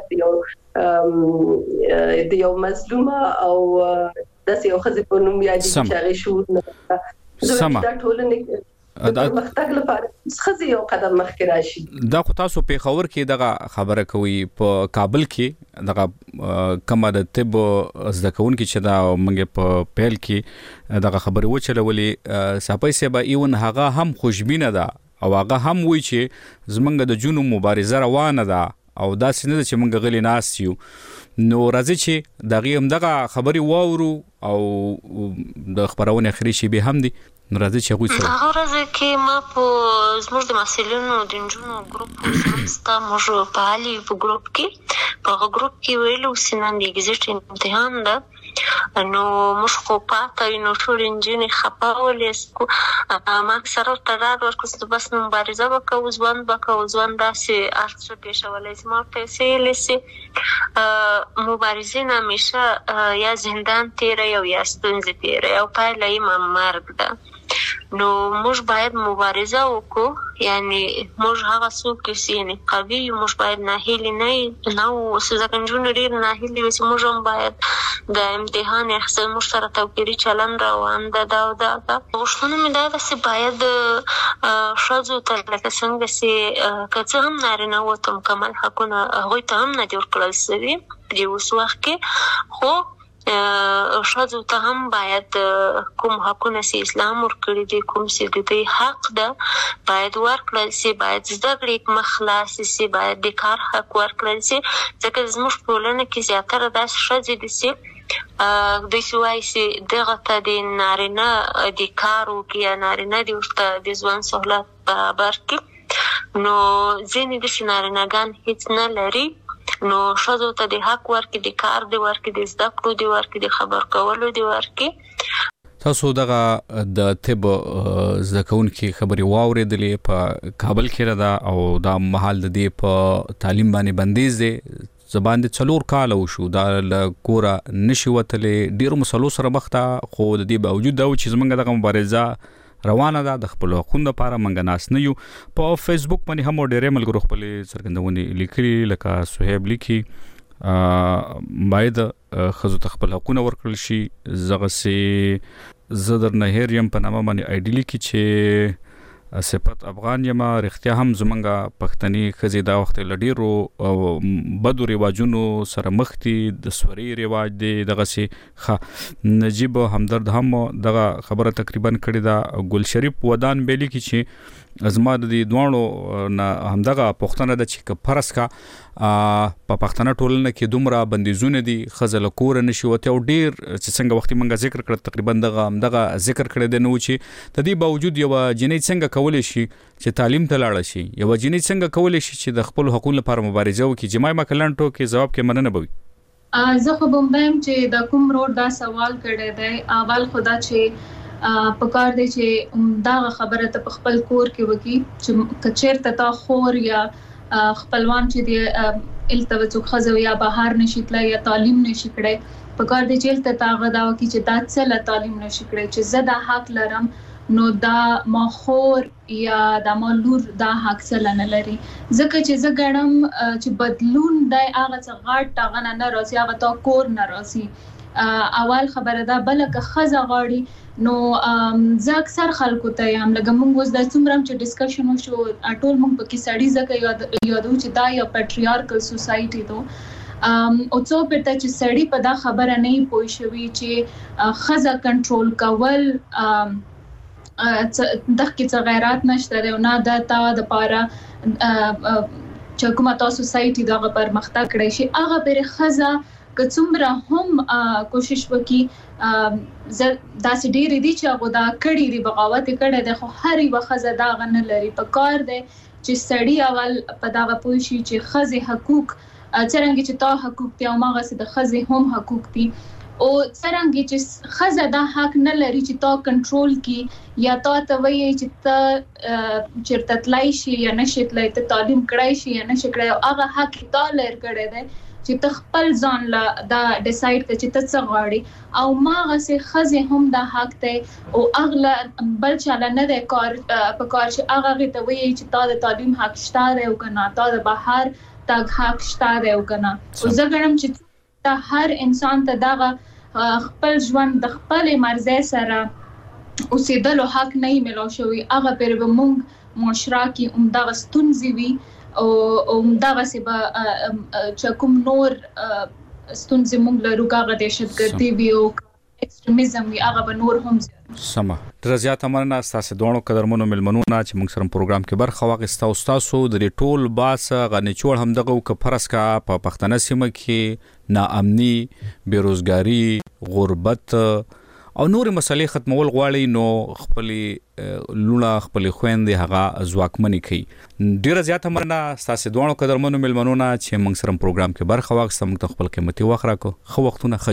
سبا د یو مظلومه او داسې یو خزه په نوم یادېږي چې هغه شو سم دا ټولنې د مختګ لپاره خزه یو قدم مخکې راشي دا خو تاسو په خبر کې دغه خبره کوي په کابل کې دغه کما د طب زدکون کې چې دا منګه په پیل کې دغه خبره وچلولې صاحب سبا ایون هغه هم خوشبینه ده او هغه هم وی چې زمنګ د جنو مبارزه روانه ده او دا څنګه چې منګه غلي ناس یو نو راځي چې دغه خبري واورو او د خبرونه اخري شي به هم دي نو راځي چې غوښتل هغه ورځ کې ما په زموږ د مسلمانانو د جنونو ګروپ سمستا موږ په علي په ګروپ کې ویلو سنن د ایگزیټ امتحان ده نو موږ خو پاتې نو ټول انجینې خپاولې ما سره ترار ورکوست بس مبارزه وکړو ځوان وکړو ځوان داسې ارڅ پېښولې ما پیسې لسی مبارزه همیشه یا زندان تیرې او یا ستونزې تیرې او پایله یې مرګ ده نو موږ باید مبارزه وکړو یعنی موږ هغه څوک چې یعنی قوي موږ باید ناهیلي نه اوسو ځکه نجونې ډېر ناهیلي وي چې موږ هم باید د امتحان اخیستل موږ سره توپیري چلند روان ده دا او دا غوښتنه مې دا ده چې باید ښځو ته لکه څنګه چې که څه هم نارینه وو مکمل حقونه هغوی ته هم نه دي ورکړل سوي په دې اوس وخت کې خو ښځو ته هم باید کوم حقونه چې اسلام ورکړي دي کوم چې د دوی حق ده باید ورکړل شي باید زده کړې مخ خلاصې شي باید د کار حق ورکړل شي ځکه زموږ په ټولنه کې زیاتره داسې ښځې دي چې دوی چې وایي چې دغه ته د نارینه د کار وکړي یا نارینه دې ورته د ژوند سهولت برابر کړي نو ځینې داسې نارینهګان هېڅ نه لري نو ښځو ته د حق ورکړي د کار دی ورکړي د زده کړو دی ورکړي د خبر کولو دی ورکړي تاسو دغه د طب زده کوونکي خبرې واورېدلې په کابل کې ده او دا مهال د دې په تعلیم باندې بندیز دی زبان د 4 کال وشو دا له کوره نشي وتلې ډېر مسلو سره مخ ته خو د دې باوجود دا چې زمونږ دغه مبارزه روانه ده د خپل حقوقو لپاره منګ ناس نه یو په فیسبوک باندې هم ډېرې ملګرو خپل څرګندونې لیکلي لکه صہیب لیکي باید خزو ته خپل حقوقونه ورکړل شي زغه سي زدر نهر يم په نامه باندې آیډي لیکي چې صفت افغان یما رښتیا هم زمونږه پښتني خزي دا وخت لډیرو بدو رواجونو سره مختی د سوري رواج دی دغه سي نجیب همدرد هم دغه خبره تقریبا کړی دا ګل شریف ودان بیلی کی چې ازما د دوانو نه همدغه پښتنه د چې فرض کا په پښتنه ټولنه کې دومره بندیزونه دي خزل کور نشي وته او ډیر چې څنګه وخت منګه ذکر کړ تقریبا دغه ذکر کړی دی نو چې د دې باوجود یو جنې څنګه کولای شي چې تعلیم ته لاړ شي یو جنې څنګه کولای شي چې د خپل حقوقو لپاره مبارزه وکړي جماعي مکلنټو کې جواب کې مننه بوي زه خو بمبم چې د کوم روډ دا سوال کړی دی اول خدا چې پکار دی چې دا خبره ته خپل کور کې وکی چې کچیر ته خور یا خپلوان چې دی التوجه خزو یا بهر نشیتله یا تعلیم نشي کړي پکار دی چې ته تاغه دا وکی چې دا څه تعلیم نشي کړي چې زدا حق لرم نو دا ماخور یا د مالور دا حق څه نه لري ځکه چې زه ګڼم چې بدلون د هغه څه غاټ تاغه نه راځي هغه تا کور نه راځي اول خبره دا بلکه خزه غاړي نو زه اکثر خلکو ته یم لکه موږ اوس د څومره چې ډسکشن وشو ټول موږ پکې سړی ځکه یادو چې دا یو پیټریارکل سوسایټي ده او څو پته چې سړی په دا خبره نه پوي شوی چې خزه کنټرول کول دغه څه غیرات نشته او نه د تا د پاره چې کومه تاسو سوسایټي دغه پرمختګ کړی شي هغه پر خزه که څومره هم کوشش وکي داسې ډېرې دي چې هغه دا کړي دي بغاوت کړي دي خو هر یو خزه دا غن لري په کار دی چې سړی اول په دغه پوه شي چې خزه حقوق څنګه چې تا حقوق دي او ماغه سي د خزه هم حقوق دي او څنګه چې خزه دا حق نه لري چې تا کنټرول کی یا تا ته وایي چې ته چیرته تلای شي یا نشي ته تعلیم کړای شي یا نشي کړای هغه حق تا لر کړی دی چې ته خپل ځان لا دا ډیسایډ کړې چې ته څه غواړې او ماغه سي خزه هم دا حق ته او اغله بل چاله نه د کار په کار چې هغه ته وایي چې تا د تعلیم حق شته او کنه تا د بهر تاګ حق شته او کنه او زه ګڼم چې ته هر انسان ته دا خپل ژوند د خپل مرزه سره اوسېدلو حق نه ملو شوی هغه پر موږ معاشره کې دا ستونزې وي او دا واسه به چې کوم نور ستونزې موږ لرو کاغه دهشتګردي وي او ایکستریمizm وي هغه به نور هم سما ډیر زیات مننه تاسو دوه قدرمنو ملمنونه چې موږ سره پروګرام کې برخه واغسته او تاسو د ټول باس غنی چول هم دغه ک فرض کا په پښتنه سیمه کې ناامني بیروزګاری غربت او نور مسلې ختمول غواړي نو خپل لونه خپل خويندې هغه ځواکمنې کوي ډیره زیاته مننه تاسو دوه قدرمنو ملمنونه چې موږ سره پروګرام کې برخه واغسته موږ خپل قیمتي وخت راکو خو وختونه خجون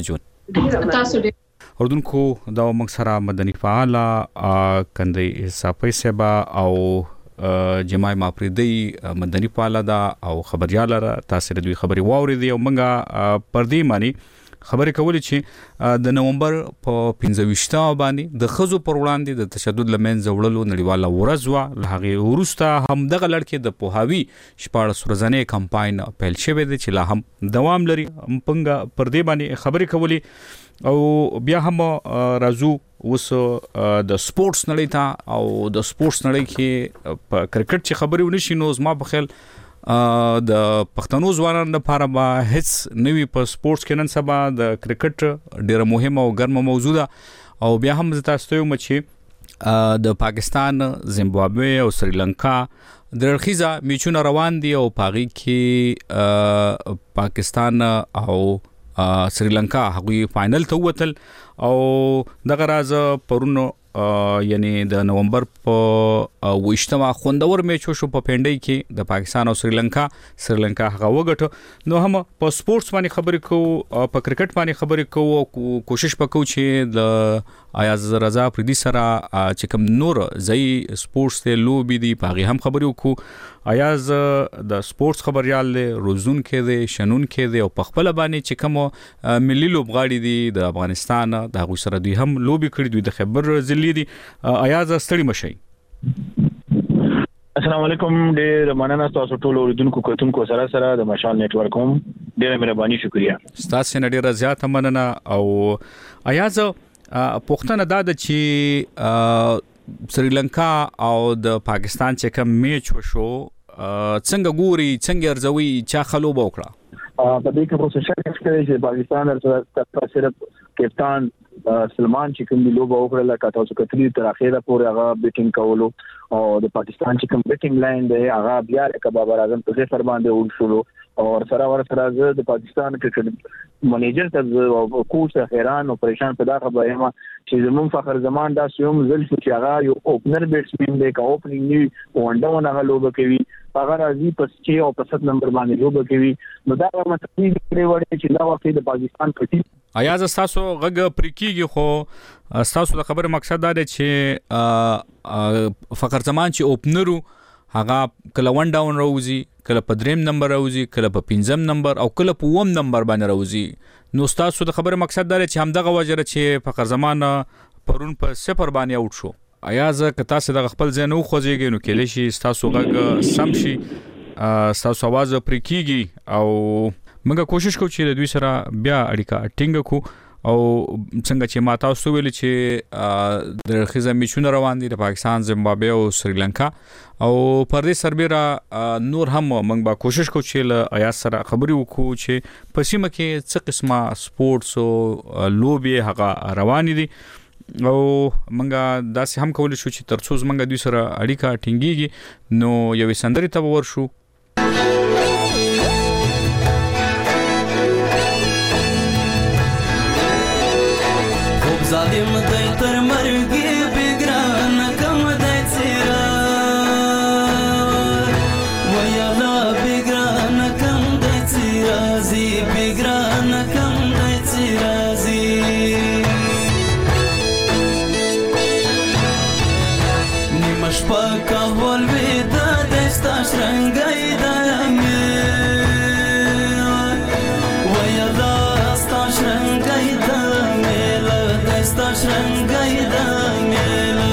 تاسو ډیر اردوونکو دا موږ سره مدني فعال کندې صافي سبا او جماعي ماپریدي مدني فعال دا او خبريال را تاسو د دوی خبري واوري او موږ پردي معنی خبرې کولې چې د نومبر په 15 باندې د خزو پر وړاندې د تشدد لمنځه وړلو نړیواله ورځ وا لهغه ورسته هم دغه لړکې د پوهاوی 14 ورځې کمپاین پیل شوی دی چې لا هم دوام لري پنګ پر دې باندې خبرې کولې او بیا هم راځو اوس د سپورتس نړۍ ته او د سپورتس نړۍ کې په کرکټ چې خبرې ونشي نو زما په خیال د پښتنو ځوانانو لپاره به هیڅ نوی په سپورتس کې نن سبا د کرکټ ډیره مهمه او ګرمه موضوع ده او بیا هم تاسو ته یم چې د پاکستان زیمبابوے او سریلانکا درخیزه میچونه روان دي او پاغي کې پاکستان او سریلانکا هغوی فائنل ته وتل او دغه راز پرونو یعنی د نومبر په 28 خوندور میچ شو په پینډای کې د پاکستان او سریلانکا هغه وګټو نو هم په سپورتس باندې خبرې کوو په کرکټ باندې خبرې کوو او کوشش وکړو چې د ایاز رضا پردي سره چې کوم نور ځای سپورتس ته لوبي دي پاغي هم خبرې وکړو ایاز د سپورتس خبريال له روزون کې دي شنون کې دي او په خپل باندې چې کوم ملي لوبغاړي دي د افغانستان د هغه سره دوی هم لوبي کړی دوی د خبر ضلع دي ایاز ستړي مشي السلام علیکم ډیر مننه تاسو ټول اوریدونکو کوتونکو سره د مشال نتورک هم ډیر مهرباني شکریا تاسو نه ډیر زیات مننه او ایاز پښتنه دا د چې سریلانکا او د پاکستان چې کوم میچ وشو څنګه ګوري څنګه ارزوي چا خلوب وکړه په دې کې پروسس شوی چې پاکستان سره صرف کپتان سلمان چې کوم لوبه وکړه لکه تاسو کتلی تر اخیره پورې هغه بیټینګ کولو او د پاکستان چې کوم بیټینګ لاین دی هغه بیا لکه بابر اعظم په ځای باندې ورشلو او سره د پاکستان کرکټ منیجر ته کوچ حیران او پریشان پیدا خبره ما چې زمون فخر زمان دا سوم زل چې هغه یو اوپنر بیټسمن دی کا اوپننګ نیو وانډه ونه لوبه کوي هغه راځي په 6 او په 7 نمبر باندې لوبه کوي نو دا مطلب دی چې دا وخت د پاکستان پټي ایاز تاسو غږ پریکيږي خو تاسو د خبره مقصد دا دی چې فخر زمان چې اوپنرو هغه کله 1 ډاون راوځي کله په 3 نمبر راوځي کله په 5 نمبر او کله په 1 نمبر باندې راوځي نو تاسو د خبره مقصد دا چې همدغه وجره چې فخر زمان پرون په 0 باندې اوټ شو ایاز که تاسو د خپل ځای نو خوځيږي نو کله شي تاسو غږ سم شي تاسو आवाज پرکیږي او موږ کوشش کوو چې د دوی سره بیا اړیکه ټینګ کو او څنګه چې ما تاسو ویل چې د خزه میچونه روان دي د پاکستان زیمبابوے او سریلانکا او پر دې سربېره نور هم موږ به کوشش کوو چې له ایاز سره خبرې وکړو چې په سیمه کې څه قسمه سپورتس او لوبي هغه روان دي او موږ داسې هم کولای شو چې ترڅو موږ دوی سره اړیکه ټینګيږي نو یو سندري ته ورشو ظالم دی تر مرګي بګران کم دی چیرې ویالا بګران کم دی چیرې زی بګران کم دی چیرې زی نیمش پاک ول وې د دستا شرنګای دامه ویالا ستا شرنګای دامه شرنګای دا میلا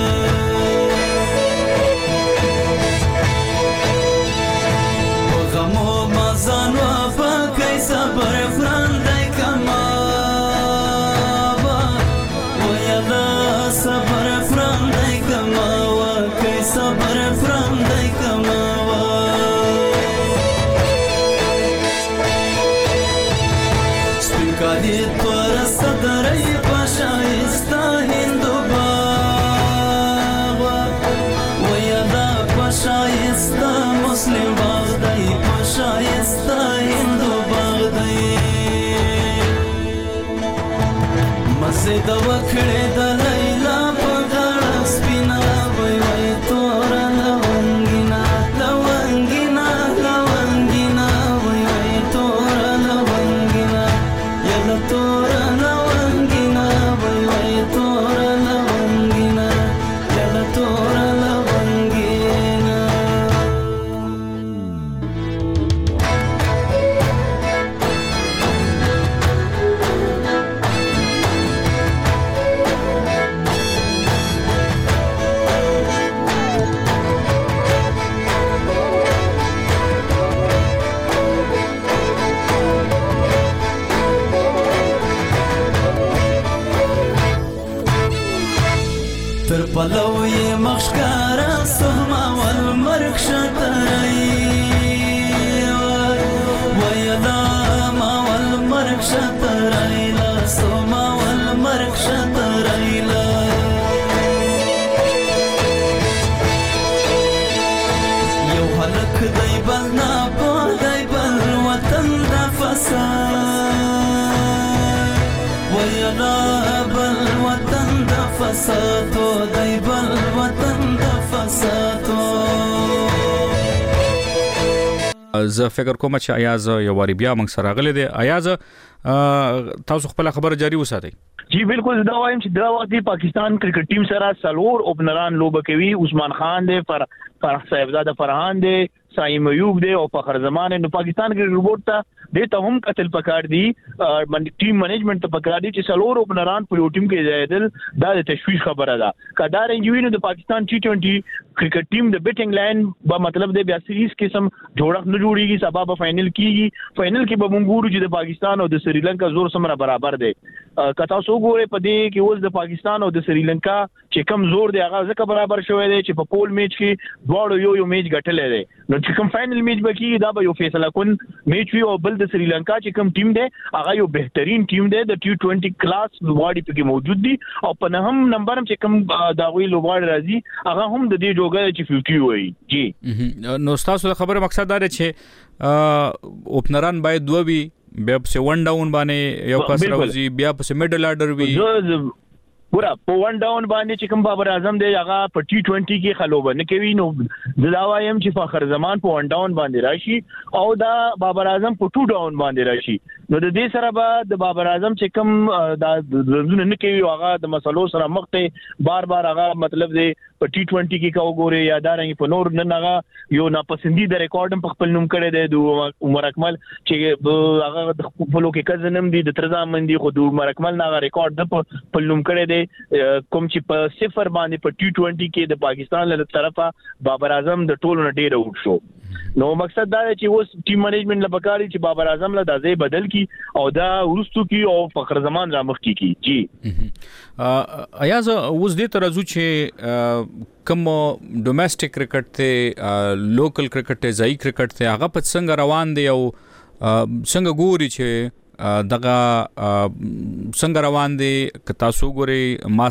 غمو مزانو پکې صبر فرندای کما ویلا صبر فرندای کما وکې صبر فرندای کما سپکادي تور صدرای شایسته هندو باغ ویادا شایسته مسلم باغ دی شایسته هندو باغ دی مسجد وکړه د لیلا په غاړه سپینا وای وای تور لونګینا لونګینا لونګینا وای وای تور لونګینا یلا تور لونګینا بل نه پدای بل وطن د فساد ویلا بل وطن د فساد دای بل وطن د فساد. زه فکر کوم چې ایاز یو واری بیا موږ سره غلې دي. ایاز تاسو خپل خبره جاری وساتئ. جی بالکل دا وایم چې دا وخت پاکستان کرکټ ټیم سره سلور اوپنران لوبه کوي. عثمان خان دی، فرح صاحبزاده فرحان دی، سایم ایوب دی او فخر زمان. نو پاکستان کرکټ بورډ ته د ته هم قتل پکار دی، ټیم منیجمنت ته پکار دی چې سلور اوپنران په یو ټیم کې ځایدل. دا د تشویش خبره ده. کدار انجوینو د پاکستان T20 کرکټ ټیم د بیټینګ لاین به مطلب د بیا سیریز قسم جوړښت نه جوړیږي. سبا به فائنل کیږي. فائنل کې به مونږ ګورو چې د پاکستان او د سریلانکا زور سره برابر دی. کتا سو ګوره په دې کې اوس د پاکستان او د سریلانکا چې کم زور دی هغه ځکه برابر شوی دی چې په پول میچ کې دواړو یو میچ ګټلې دی. نو چې کوم فائنل میچ به کیږي دا به یو فیصله کون میچ وي. او بل د سریلانکا چې کوم ټیم دی هغه یو بهترین ټیم دی د T20 کلاس لوبغاړي پکې موجود دي. او په نهم نمبر هم چې کوم داوی لوبغاړي راځي هغه هم د دې جوګه چې 50 وي. جی نو تاسو د خبره مقصد دا دی چې اوپنران باید دوه وي، بیا په ون ډاون باندې یو کس راوځي، بیا په میډل آرډر وي. پورا په ون ډاون باندې چې کوم بابر اعظم دی هغه په T20 کې خلوبه نه کوي. نو دا وایم چې فخر زمان په ون ډاون باندې راشي او دا بابر اعظم په 2 ډاون باندې راشي. نو د دې سره به د بابر اعظم چې کوم دا زونه نه کوي هغه د مسلو سره مخ ته بار هغه مطلب دی په T20 کې کا وګوره یا دارنګ په نور نه هغه یو ناپسندیده ریکارډ په خپل نوم کړی دی د عمر اکمل چې هغه د خپل کې کزنم دی د ترزامن دی خو د عمر اکمل نه ریکارډ په خپل نوم کړی دی کوم چې په صفر باندې په T20 کې د پاکستان له طرفه بابر اعظم د ټولو نه ډیر اوټ شو. نو مقصد دا دی چې اوس ټیم منیجمنت لپاره چې بابر اعظم له دازې بدل کی او دا ورستو کی او فخر زمان را مخ کی. جی ایاز اوس دې ترازو چې کوم ډومېسټک کرکټ ته لوکل کرکټ ته ځای کرکټ ته هغه په څنګه روان دی او څنګه ګوري چې دغه څنګه روان دي. که تاسو ګوري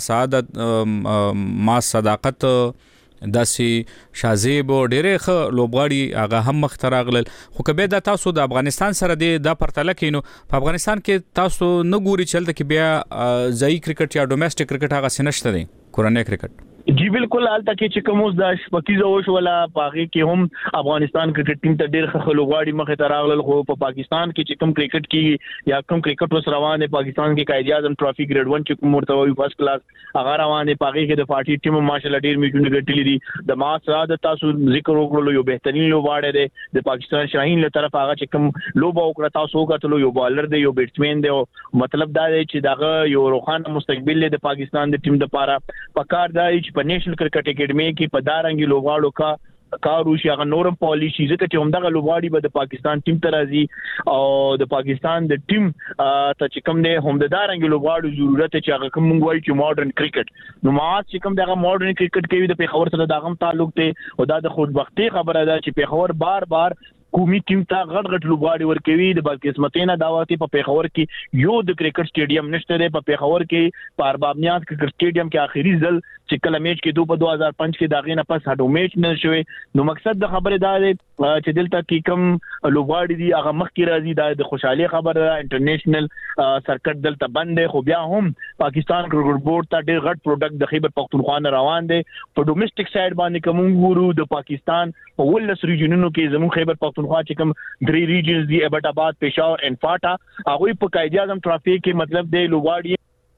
ما صداقت داسې شازیب ډېرې ښه لوبغاړي هغه هم مخ ته راغلل. خو که بیا دا تاسو د افغانستان سره دا پرتله کړئ نو په افغانستان کې تاسو نه ګوري چې هلته کې بیا ځایي کرکټ یا ډومېسټک کرکټ هغه نشته دی کورنۍ کرکټ. جی بالکل البته کې چې کوم اوس د شپکیزه وشوله پاغي کې هم افغانستان کرکټ ټیم ته ډېر ښه لوبغاړي مخه ته راغلل. خو په پاکستان کې چې کوم کرکټ کې یا کوم کرکټ وس روان دی پاکستان کې قائد اعظم ټرافي ګریډ 1 چې کوم مرتبه فرست کلاس هغه روان دی. پاغي کې د پارټي ټیم ماشاءالله ډېر میچونه ګټلي دي. د ما سعادت تاسو ذکر وکړو یو بهترین لوبغاړی دی د پاکستان شاهین له طرف هغه چې کوم لوبه وکړه تاسو وکړو یو بالر دی یو بیټسمن دی. مطلب دا دی چې دغه یو روښانه مستقبل دی د پاکستان د ټیم لپاره. پکار دی چې په نېشنل کرکټ اکیډمي کې په دارنګي لوبغاړو کا کارو شي هغه نورم پالیسی ځکه چې همدغه لوبغاړي به د پاکستان ټیم ته راځي او د پاکستان د ټیم ته چې کوم دی هم د دارنګي لوبغاړو ضرورت چې هغه کوم وایي چې ماډرن کرکټ. نو ما چې کوم دغه ماډرن کرکټ کوي د پیښور سره دغه تعلق دی او دا د خوشبختی خبره ده چې پیښور بار قومي ټیم ته غټ لوبغاړي ورکوي. د بلقسمتینه دا وخت په پیښور کې یو د کرکټ سټیډیم نشته دی. په پیښور کې په ارباب نیاز کرکټ سټیډیم کې آخري ځل چې کله میچ کې 2005 کې داغې نه پس هډو میچ نه شوی. نو مقصد د خبره دا دی چې دلته کې کم لوبغاړي دي هغه مخ کې راځي. دا د خوشحالي خبره ده. انټرنیشنل سرکټ دلته بند دی خو بیا هم پاکستان کرکټ بورډ ته ډېر غټ پروډکټ د خیبر پختونخوا نه روان دی. په ډومېسټک سایډ باندې کوم ګورو د پاکستان په ولس ریجنونو کې زموږ خیبر پختونخوا چې کوم 3 ریجنز دی ایبټ آباد پېښور ان فاټا هغه په قائد اعظم ټرافي کې مطلب دی لوبغاړي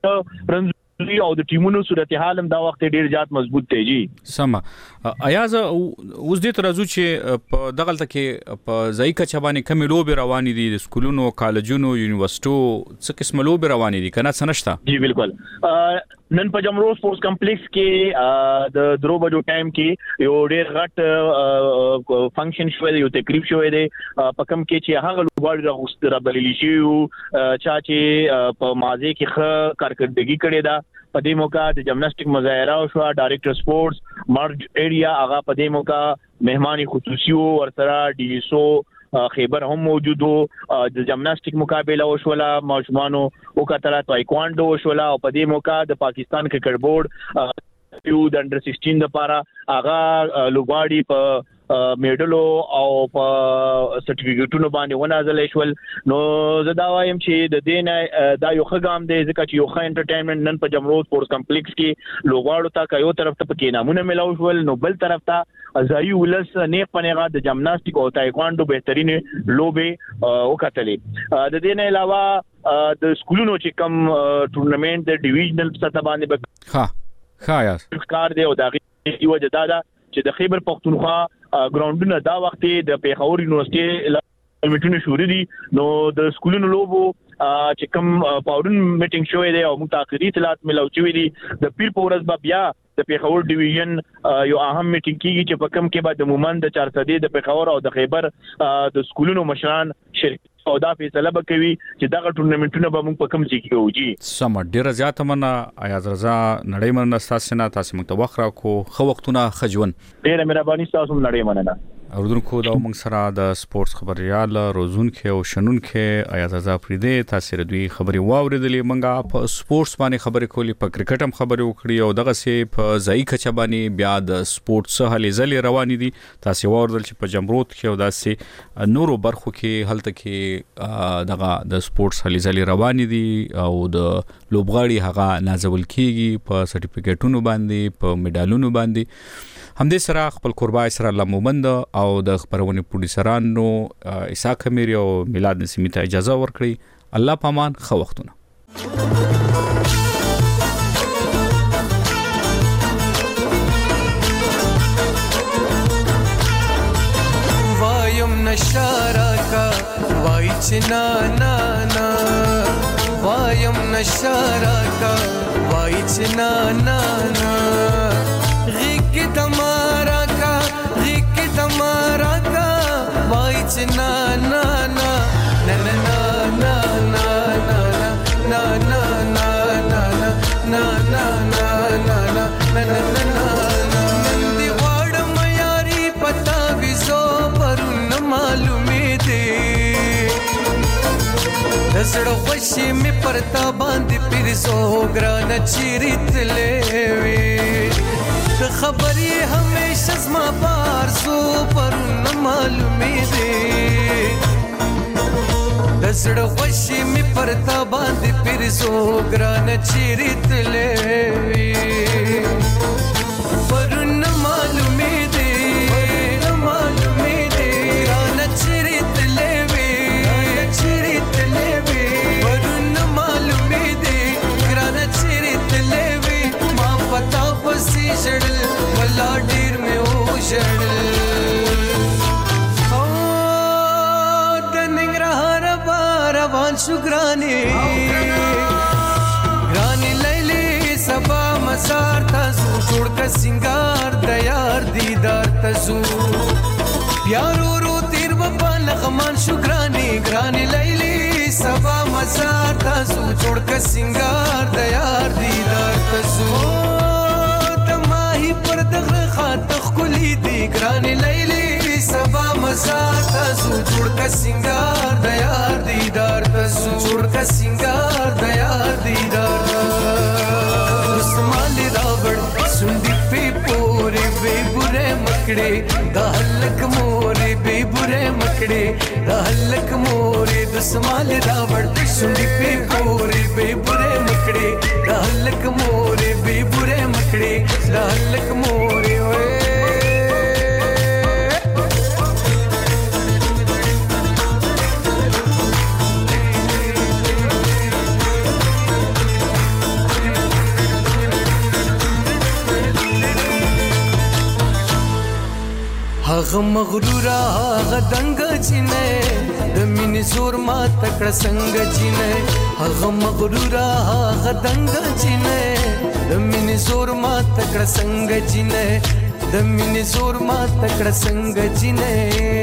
او د ټیمونو صورتحال هم دا وخت ډیر زیات مضبوط دی. جی سم ایاز اوس دې ترازو چې په دغلت کې په ځای کچ باندې کوم لوبي روانې دي د سکولونو کالجونو یونیورسيټو څه قسم لوبي روانې دي کنه څه نشته. جی بالکل نن په جمرو سپورټس کمپلیکس کې د درو بجو ټایم کې یو ډیر غټ فنکشن شوی دی یو تقریب شوی دی په کم کې چې هغه لوبغاړي راغوستره بللی شي چا چې په مازه کې ښه کارکړدګي کړې ده. په دې موقع د جمناستیک مظاهره او شو ډایریکټر سپورټس مرج ایریا هغه په دې موقع مهماني خصوصي ورسره ډیسو خیبر هم موجود وو. د جمناستیک مقابله وشوله ماشومانو او کتره تایکواندو وشوله او په دې موقع د پاکستان کرکټ بورډ یو د انډر 16 لپاره هغه لوبغاړي په میډلو او په سرټیفیکټونو باندې ونازل شول. نو زه دا وایم چې د دین دا یو ښه ګام دی ځکه چې یو ښه انټرټینمنت نن په جمرو سپورټس کمپلیکس کې لوغواړو ته یو طرف ته پکې نامونه ملاو شول، نو بل طرف ته ځایي ولس نیغ په نیغه د جمناستیک او تایکوانډو بهترین لوبې وکتلې. د دې نه علاوه د سکولونو چې کم ټورنمنت د ډیویژنل سطح باندې ښه یار کار دی او دا غي وجه دا ده چې د خیبر پختونخوا ګراوندونه دا وخت د پیښور یونیورسيټي میټینګ شروع دي. نو د سکولونو لوبو چې کوم پاورن میټینګ شوې دی او متأخري اطلاعات ملو شوې دي د پیر پورز بیا د پیښور ډیویژن یو اهم میټینګ کیږي چې په کم کې بعد عموماً د 400 د پیښور او د خیبر د سکولونو مشران شرکت او دا فیصله وکوي چې دغه ټورنمنټونه به موږ په کوم ځای کې کوو. سم ډیره زیاته مننه ایاز رضا، نړۍ مننه تاسو نه، تاسو موږ ته وخت راکو، خو وختونه خجون. ډیره مهرباني تاسو نړۍ مننه. اوردونکو دا موږ سره د سپورتس خبريال روزونکو او شنونکو ایاز رضا فریدي تاسو ردوي خبري واوریدلې. موږ په سپورتس باندې خبرې کولې، په کرکټ هم خبرې وکړې او دغه سي په ځای کچ باندې بیا د سپورتس هلې ځلې روان دي. تاسو واوریدل چې په جمرود کې او داسې نورو برخو کې هلته کې دغه د سپورتس هلې ځلې روان دي او د لوبغاړي هغه نازول کیږي په سرټیفیکټونو باندې، په میډالونو باندې. همدې سره خپل قربای سره لمومند او د خبرونې پروډوسرانو اسحاق امیر او میلاد نسیمی ته اجازه ورکړي. الله پامان، خو وختونه. وایم نشارا کا وای چنا نا نا، وایم نشارا کا وای چنا نا نا، غیق تمہارا کا غیق تمہارا کا وای چنا نا نا نا نا نا نا نا نا نا نا نا نا نا نا نا نا نا نندی واڑ میاری پتا ویزو پرون معلومی دے دسڑ خوشی میں پرتا باندھ پھر سو گران چیریت لے وی خبری ہمیشہ زما پارسو پر نہ معلومی دے دسڑ خوشی میں پرتا باندھ پھر سو گران چیریت لے پر نہ معلومی دے نہ معلومی دے گران چیریت لے چیریت لے پر نہ معلومی دے گران چیریت لے ما پتا پسی جڑل ولا ډیر میں او جڑل او د ننګرهار روان شو ګرانی ګرانی لیلی سبا مسار تاسو جوړ ک سنگار د یار دیدار تاسو پیارو رو تیر بابا لغمان شو ګرانی ګرانی لیلی سبا مسار تاسو جوړ ک سنگار د یار دیدار تاسو پر دغه خاطخ کلی دی ګرانی لیلی سبا مسار تاسو جوړ ک سنگار د یار دیدار تاسو جوړ ک سنگار د یار دیدار اسمال راوړ سندی په پورې به بره مکړې د هلک مورې به بره مکړې د هلک مورې د اسمال راوړ سندی په پورې به بره مکړې د هلک مورې به بره مکړې د هلک مورې وې هغه مغرورا هغه دنګ چینه د مینې زور ما تکړه څنګه چینه هغه مغرورا هغه دنګ چینه د مینې زور ما تکړه څنګه چینه د مینې زور ما تکړه څنګه چینه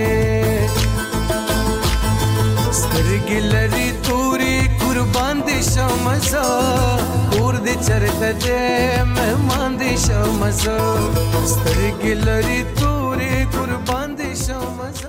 سترګې لري توري قربان دي شمزه کور دې چرته دې مهمان دي شمزه سترګې لري توري قربان دي شمزه